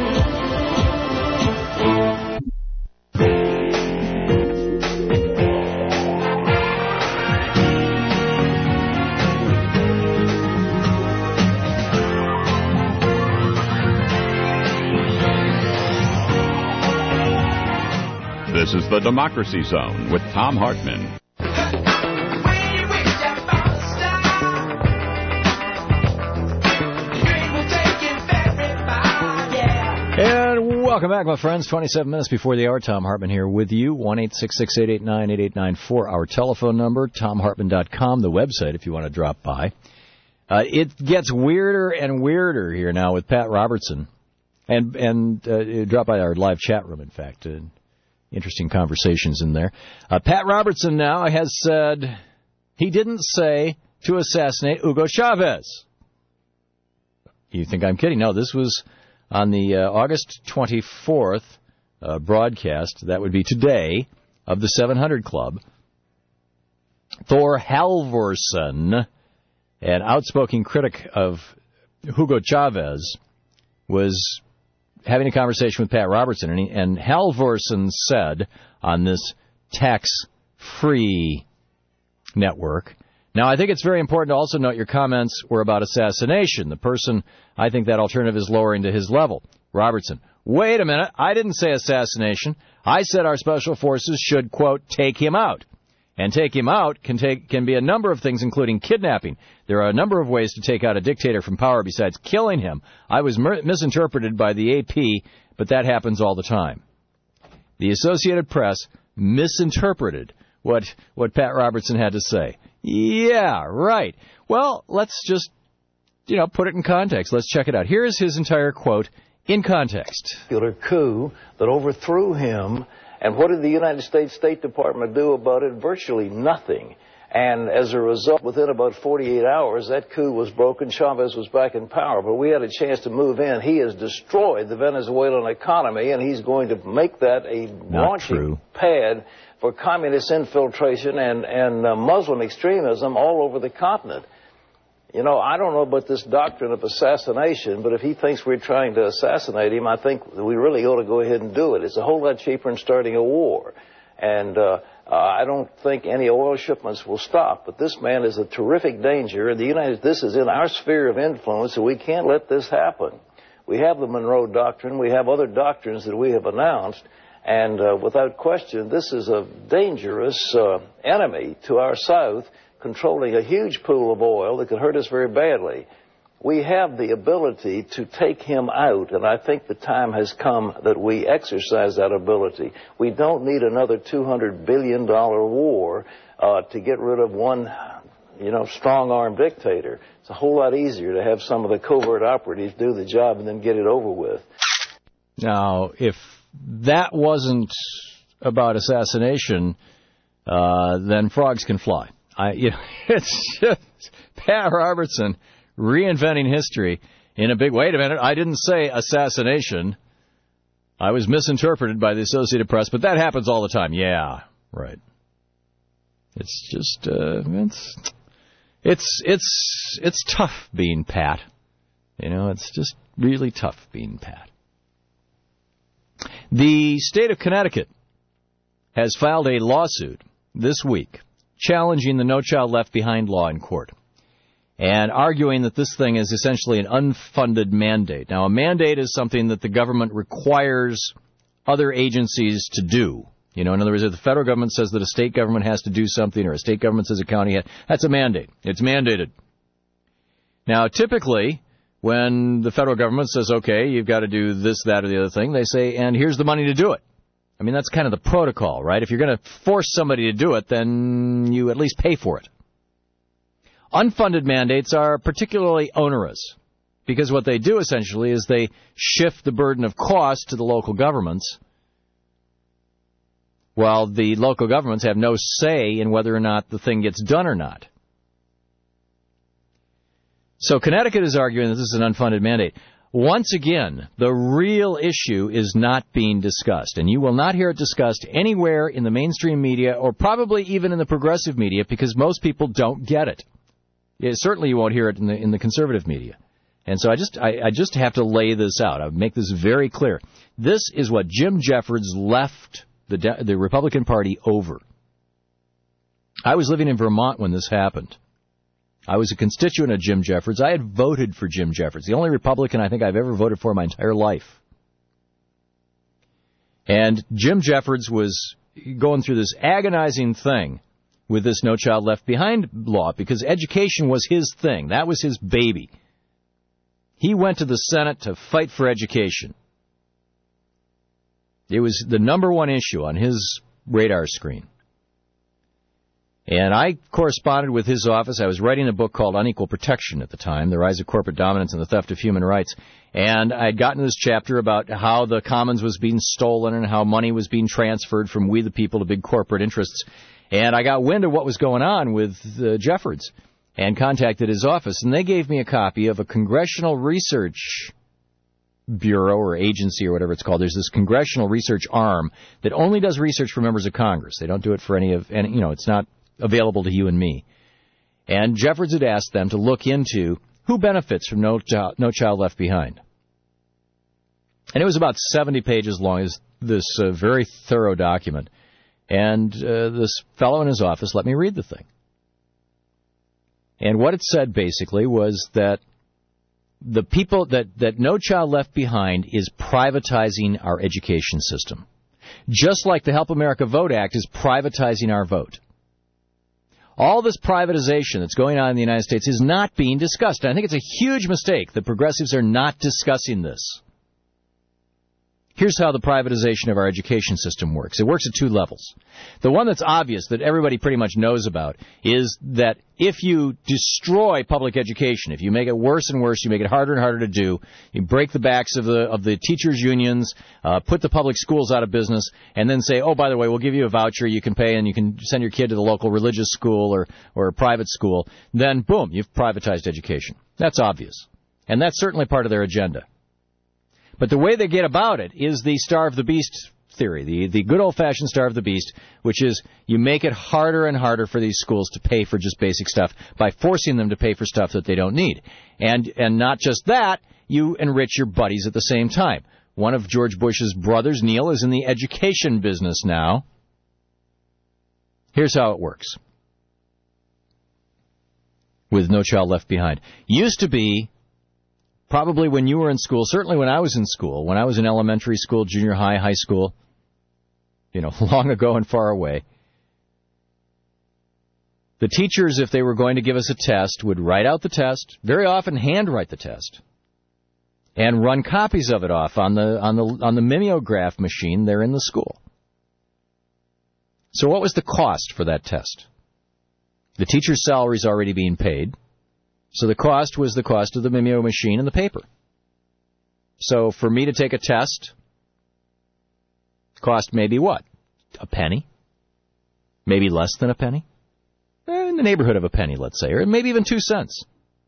This is the Democracy Zone with Thom Hartmann. And welcome back, my friends. 27 minutes before the hour. Thom Hartmann here with you. 1-866-889-8894. Our telephone number, ThomHartmann.com, the website if you want to drop by. It gets weirder and weirder here now with Pat Robertson. And drop by our live chat room, in fact. Interesting conversations in there. Pat Robertson now has said he didn't say to assassinate Hugo Chavez. You think I'm kidding? No, this was on the August 24th broadcast. That would be today, of the 700 Club. Thor Halvorsen, an outspoken critic of Hugo Chavez, was having a conversation with Pat Robertson, and Halvorsen said on this tax-free network. Now, I think it's very important to also note your comments were about assassination. The person, I think that alternative is lowering to his level. Robertson, wait a minute, I didn't say assassination. I said our special forces should, quote, take him out. And take him out can be a number of things, including kidnapping. There are a number of ways to take out a dictator from power besides killing him. I was misinterpreted by the AP, but that happens all the time. The Associated Press misinterpreted what Pat Robertson had to say. Yeah, right. Well, let's just, put it in context. Let's check it out. Here's his entire quote in context. A coup that overthrew him. And what did the United States State Department do about it? Virtually nothing. And as a result, within about 48 hours, that coup was broken. Chavez was back in power. But we had a chance to move in. He has destroyed the Venezuelan economy, and he's going to make that a launching pad for communist infiltration and Muslim extremism all over the continent. I don't know about this doctrine of assassination, but if he thinks we're trying to assassinate him, I think we really ought to go ahead and do it. It's a whole lot cheaper than starting a war. And I don't think any oil shipments will stop. But this man is a terrific danger. And this is in our sphere of influence, so we can't let this happen. We have the Monroe Doctrine. We have other doctrines that we have announced. And without question, this is a dangerous enemy to our South, controlling a huge pool of oil that could hurt us very badly. We have the ability to take him out, and I think the time has come that we exercise that ability. We don't need another $200 billion war to get rid of one, strong-armed dictator. It's a whole lot easier to have some of the covert operatives do the job and then get it over with. Now, if that wasn't about assassination, then frogs can fly. It's just Pat Robertson reinventing history in a big way. Wait a minute, I didn't say assassination. I was misinterpreted by the Associated Press, but that happens all the time. Yeah, right. It's just it's tough being Pat. It's just really tough being Pat. The state of Connecticut has filed a lawsuit this week challenging the No Child Left Behind law in court and arguing that this thing is essentially an unfunded mandate. Now, a mandate is something that the government requires other agencies to do. In other words, if the federal government says that a state government has to do something or a state government says a county has, that's a mandate. It's mandated. Now, typically, when the federal government says, okay, you've got to do this, that, or the other thing, they say, and here's the money to do it. I mean, that's kind of the protocol, right? If you're going to force somebody to do it, then you at least pay for it. Unfunded mandates are particularly onerous because what they do essentially is they shift the burden of cost to the local governments, while the local governments have no say in whether or not the thing gets done or not. So Connecticut is arguing that this is an unfunded mandate. Once again, the real issue is not being discussed, and you will not hear it discussed anywhere in the mainstream media or probably even in the progressive media because most people don't get it. Certainly you won't hear it in the conservative media. And so I just have to lay this out. I'll make this very clear. This is what Jim Jeffords left the Republican Party over. I was living in Vermont when this happened. I was a constituent of Jim Jeffords. I had voted for Jim Jeffords, the only Republican I think I've ever voted for in my entire life. And Jim Jeffords was going through this agonizing thing with this No Child Left Behind law because education was his thing. That was his baby. He went to the Senate to fight for education. It was the number one issue on his radar screen. And I corresponded with his office. I was writing a book called Unequal Protection at the time, The Rise of Corporate Dominance and the Theft of Human Rights. And I had gotten this chapter about how the commons was being stolen and how money was being transferred from we the people to big corporate interests. And I got wind of what was going on with Jeffords. and contacted his office, and they gave me a copy of a Congressional Research Bureau or agency or whatever it's called. There's this Congressional Research Arm that only does research for members of Congress. They don't do it for any, it's not available to you and me. And Jeffords had asked them to look into who benefits from No Child Left Behind. And it was about 70 pages long, this very thorough document. And this fellow in his office let me read the thing. And what it said basically was that the people that No Child Left Behind is privatizing our education system. Just like the Help America Vote Act is privatizing our vote. All this privatization that's going on in the United States is not being discussed. And I think it's a huge mistake that progressives are not discussing this. Here's how the privatization of our education system works. It works at two levels. The one that's obvious, that everybody pretty much knows about, is that if you destroy public education, if you make it worse and worse, you make it harder and harder to do, you break the backs of the teachers' unions, put the public schools out of business, and then say, oh, by the way, we'll give you a voucher, you can pay, and you can send your kid to the local religious school or a private school, then boom, you've privatized education. That's obvious. And that's certainly part of their agenda. But the way they get about it is the starve the beast theory, the good old-fashioned starve the beast, which is you make it harder and harder for these schools to pay for just basic stuff by forcing them to pay for stuff that they don't need. And not just that, you enrich your buddies at the same time. One of George Bush's brothers, Neil, is in the education business now. Here's how it works with No Child Left Behind. Used to be, probably when you were in school, certainly when I was in school, when I was in elementary school, junior high, high school, long ago and far away, the teachers, if they were going to give us a test, would write out the test, very often handwrite the test, and run copies of it off on the mimeograph machine there in the school. So what was the cost for that test? The teacher's salary is already being paid. So the cost was the cost of the mimeo machine and the paper. So for me to take a test, cost maybe what? A penny? Maybe less than a penny? In the neighborhood of a penny, let's say, or maybe even 2 cents.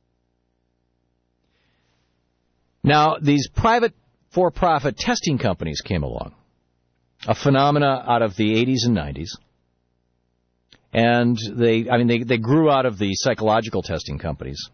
Now, these private for-profit testing companies came along, a phenomena out of the 80s and 90s. And they grew out of the psychological testing companies,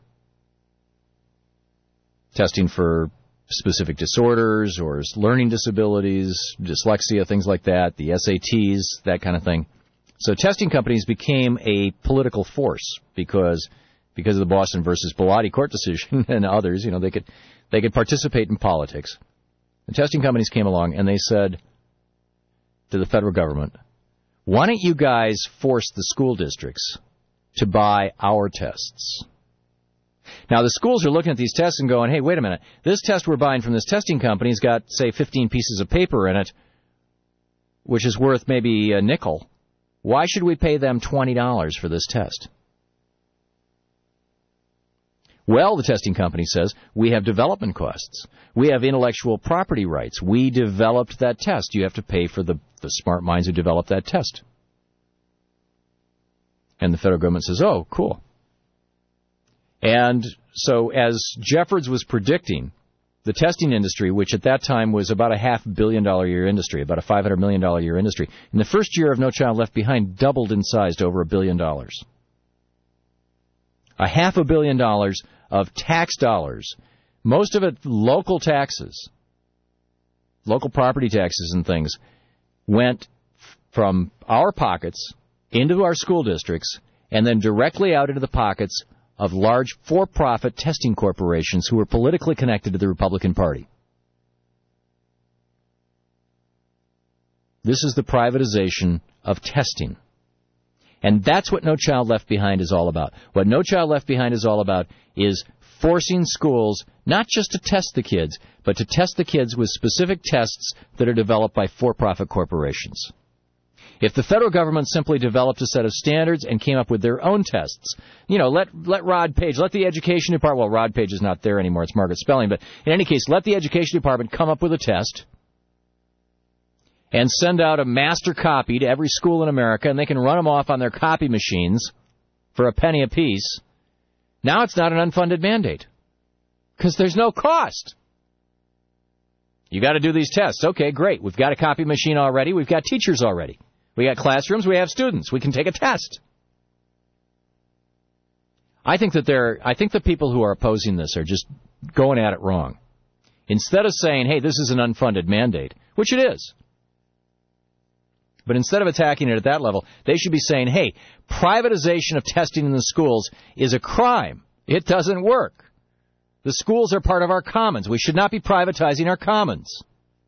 testing for specific disorders or learning disabilities, dyslexia, things like that, the SATs, that kind of thing. So testing companies became a political force because of the Boston versus Bilotti court decision and others. They could participate in politics. The testing companies came along and they said to the federal government, why don't you guys force the school districts to buy our tests? Now, the schools are looking at these tests and going, hey, wait a minute. This test we're buying from this testing company's got, say, 15 pieces of paper in it, which is worth maybe a nickel. Why should we pay them $20 for this test? Well, the testing company says, we have development costs. We have intellectual property rights. We developed that test. You have to pay for the smart minds who developed that test. And the federal government says, oh, cool. And so as Jeffords was predicting, the testing industry, which at that time was about a $500 million a year industry, about a $500 million a year industry, in the first year of No Child Left Behind, doubled in size to over $1 billion. $500 million of tax dollars, most of it local taxes, local property taxes and things, went from our pockets into our school districts and then directly out into the pockets of large for-profit testing corporations who were politically connected to the Republican Party. This is the privatization of testing. And that's what No Child Left Behind is all about. What No Child Left Behind is all about is forcing schools not just to test the kids, but to test the kids with specific tests that are developed by for-profit corporations. If the federal government simply developed a set of standards and came up with their own tests, let Rod Page, let the education department, well, Rod Page is not there anymore, it's Margaret Spelling, but in any case, let the education department come up with a test and send out a master copy to every school in America, and they can run them off on their copy machines for a penny apiece, Now it's not an unfunded mandate because there's no cost. You got to do these tests. Okay, great. We've got a copy machine already. We've got teachers already. We got classrooms. We have students. We can take a test. I think the people who are opposing this are just going at it wrong. Instead of saying, hey, this is an unfunded mandate, which it is, but instead of attacking it at that level, they should be saying, hey, privatization of testing in the schools is a crime. It doesn't work. The schools are part of our commons. We should not be privatizing our commons.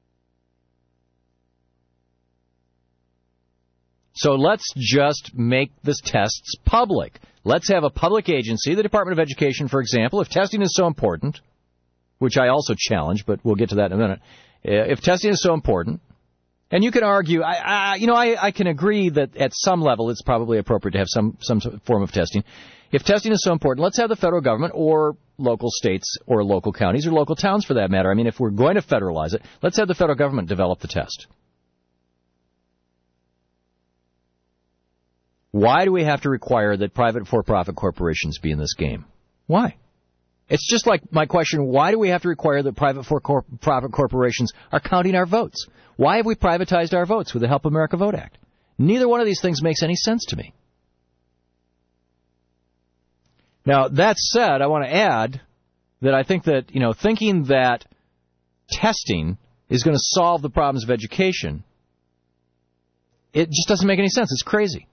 So let's just make the tests public. Let's have a public agency, the Department of Education, for example, if testing is so important, which I also challenge, but we'll get to that in a minute. If testing is so important, and you can argue, I can agree that at some level it's probably appropriate to have some form of testing. If testing is so important, let's have the federal government or local states or local counties or local towns for that matter. I mean, if we're going to federalize it, let's have the federal government develop the test. Why do we have to require that private for-profit corporations be in this game? Why? It's just like my question, why do we have to require that private for-profit corporations are counting our votes? Why have we privatized our votes with the Help America Vote Act? Neither one of these things makes any sense to me. Now, that said, I want to add that I think that, thinking that testing is going to solve the problems of education, it just doesn't make any sense. It's crazy.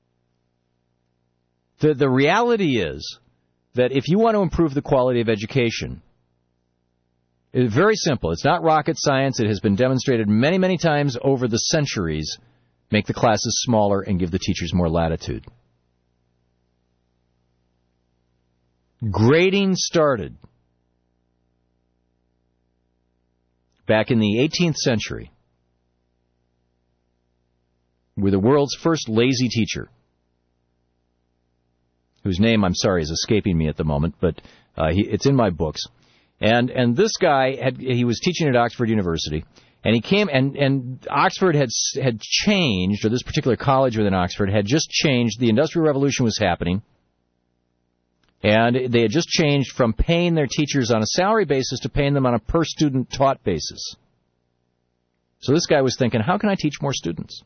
The reality is that if you want to improve the quality of education, it's very simple. It's not rocket science. It has been demonstrated many, many times over the centuries. Make the classes smaller and give the teachers more latitude. Grading started back in the 18th century with the world's first lazy teacher, whose name, I'm sorry, is escaping me at the moment, but it's in my books. And this guy, he was teaching at Oxford University, and he came, and Oxford had changed, or this particular college within Oxford had just changed. The Industrial Revolution was happening, and they had just changed from paying their teachers on a salary basis to paying them on a per-student taught basis. So this guy was thinking, how can I teach more students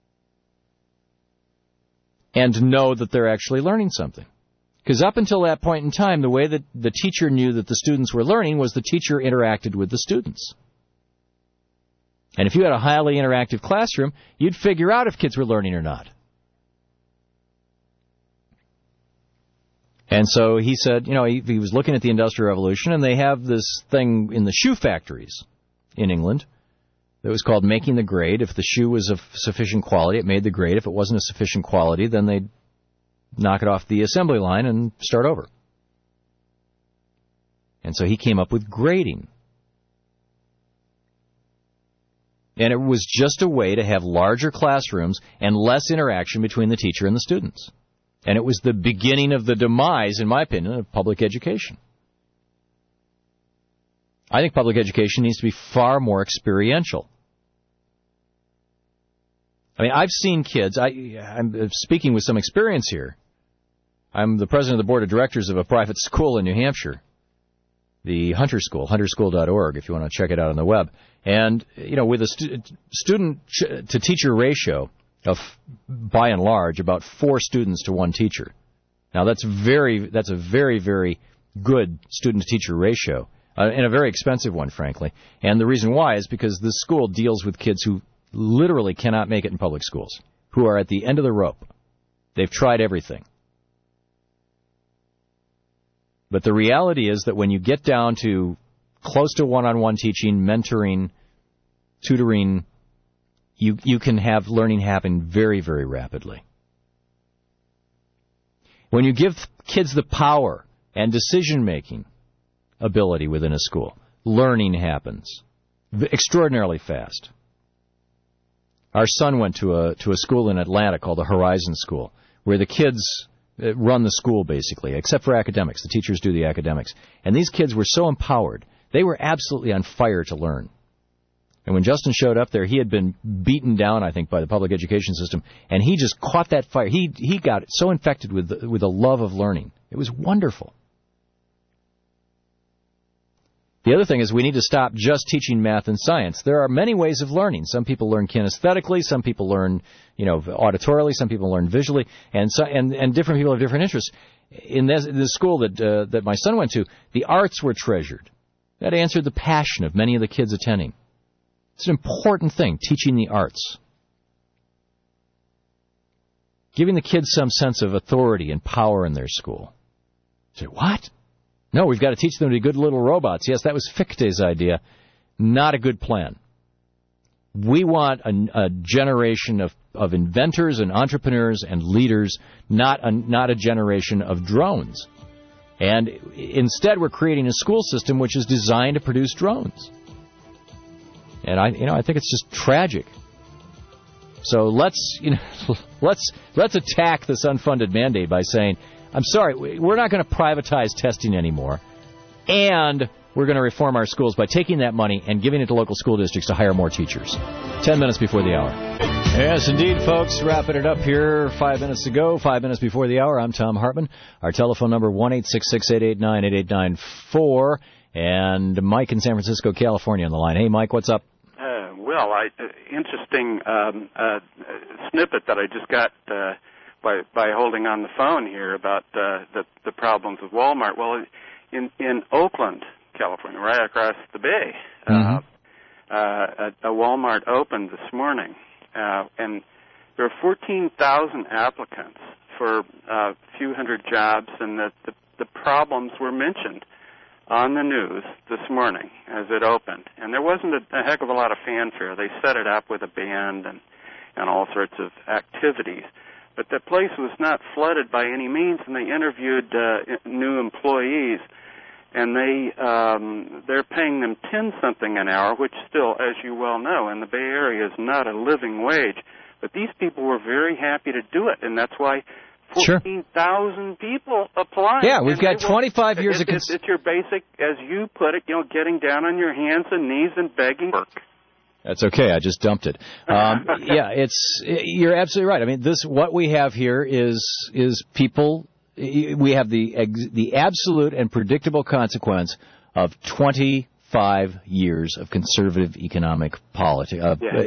and know that they're actually learning something? Because up until that point in time, the way that the teacher knew that the students were learning was the teacher interacted with the students. And if you had a highly interactive classroom, you'd figure out if kids were learning or not. And so he said, he was looking at the Industrial Revolution, and they have this thing in the shoe factories in England that was called making the grade. If the shoe was of sufficient quality, it made the grade. If it wasn't of sufficient quality, then they'd knock it off the assembly line and start over. And so he came up with grading. And it was just a way to have larger classrooms and less interaction between the teacher and the students. And it was the beginning of the demise, in my opinion, of public education. I think public education needs to be far more experiential. I mean, I've seen kids, I'm speaking with some experience here. I'm the president of the board of directors of a private school in New Hampshire, the Hunter School, hunterschool.org, if you want to check it out on the web. And, with a student-to-teacher ratio of, by and large, about 4 students to 1 teacher. Now, that's a very, very good student-to-teacher ratio, and a very expensive one, frankly. And the reason why is because this school deals with kids who literally cannot make it in public schools, who are at the end of the rope. They've tried everything. But the reality is that when you get down to close to one-on-one teaching, mentoring, tutoring, you can have learning happen very, very rapidly. When you give kids the power and decision-making ability within a school, learning happens extraordinarily fast. Our son went to a school in Atlanta called the Horizon School, where the kids run the school, basically, except for academics. The teachers do the academics. And these kids were so empowered. They were absolutely on fire to learn. And when Justin showed up there, he had been beaten down, I think, by the public education system, and he just caught that fire. He got so infected with the love of learning. It was wonderful. The other thing is we need to stop just teaching math and science. There are many ways of learning. Some people learn kinesthetically, some people learn, auditorily, some people learn visually, and different people have different interests. In the school that my son went to, the arts were treasured. That answered the passion of many of the kids attending. It's an important thing, teaching the arts. Giving the kids some sense of authority and power in their school. You say, what? No, we've got to teach them to be good little robots. Yes, that was Fichte's idea. Not a good plan. We want a generation of inventors and entrepreneurs and leaders, not a generation of drones. And instead, we're creating a school system which is designed to produce drones. And I think it's just tragic. So let's attack this unfunded mandate by saying, I'm sorry, we're not going to privatize testing anymore, and we're going to reform our schools by taking that money and giving it to local school districts to hire more teachers. 10 minutes before the hour. Yes, indeed, folks. Wrapping it up here. 5 minutes to go. 5 minutes before the hour. I'm Tom Hartman. Our telephone number, 1-866-889-8894. And Mike in San Francisco, California on the line. Hey, Mike, what's up? Interesting snippet that I just got by holding on the phone here about the problems with Walmart. Well, in Oakland, California, right across the bay, a Walmart opened this morning, and there are 14,000 applicants for a few hundred jobs, and the problems were mentioned on the news this morning as it opened. And there wasn't a heck of a lot of fanfare. They set it up with a band and all sorts of activities. But the place was not flooded by any means, and they interviewed new employees, and they're paying them 10-something an hour, which still, as you well know, in the Bay Area is not a living wage. But these people were very happy to do it, and that's why 14,000 people applied. Yeah, we've got 25 years of... It's your basic, as you put it, getting down on your hands and knees and begging work. That's okay. I just dumped it. You're absolutely right. I mean, what we have here is people. We have the absolute and predictable consequence of 25 years of conservative economic policies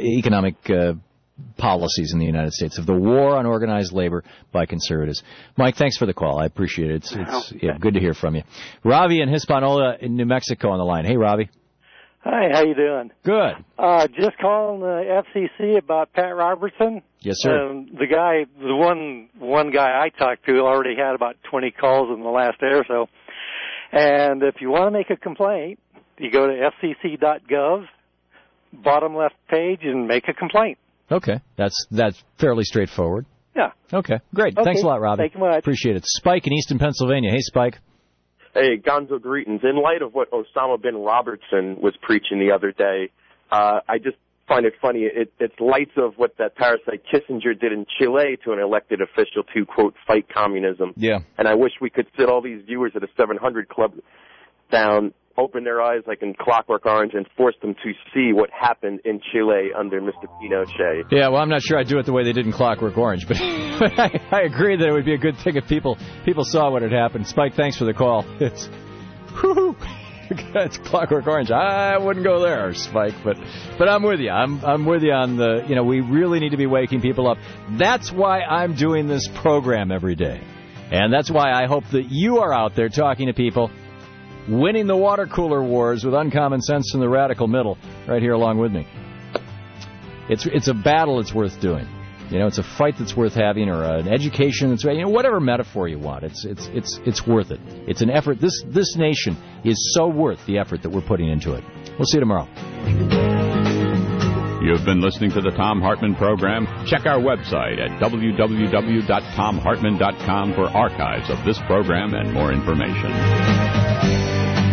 in the United States, of the war on organized labor by conservatives. Mike, thanks for the call. I appreciate it. It's good to hear from you. Ravi in Hispaniola in New Mexico on the line. Hey, Ravi. Hi, how you doing? Good. Just calling the FCC about Pat Robertson. Yes, sir. The one guy I talked to already had about 20 calls in the last day or so. And if you want to make a complaint, you go to fcc.gov, bottom left page, and make a complaint. Okay, that's fairly straightforward. Yeah. Okay, great. Okay. Thanks a lot, Robbie. Thank you much. Appreciate it. Spike in Easton, Pennsylvania. Hey, Spike. Hey, Gonzo, greetings. In light of what Osama bin Robertson was preaching the other day, I just find it funny. It's lights of what that parasite Kissinger did in Chile to an elected official to, quote, fight communism. Yeah. And I wish we could sit all these viewers at a 700 Club down, open their eyes like in Clockwork Orange, and force them to see what happened in Chile under Mr. Pinochet. Yeah, well, I'm not sure I'd do it the way they did in Clockwork Orange, but I agree that it would be a good thing if people saw what had happened. Spike, thanks for the call. It's Clockwork Orange. I wouldn't go there, Spike, but I'm with you. I'm with you on we really need to be waking people up. That's why I'm doing this program every day. And that's why I hope that you are out there talking to people, winning the water cooler wars with uncommon sense from the radical middle, right here along with me. It's a battle that's worth doing. It's a fight that's worth having, or an education that's whatever metaphor you want. It's worth it. It's an effort. This nation is so worth the effort that we're putting into it. We'll see you tomorrow. You've been listening to the Thom Hartmann Program. Check our website at www.thomhartmann.com for archives of this program and more information.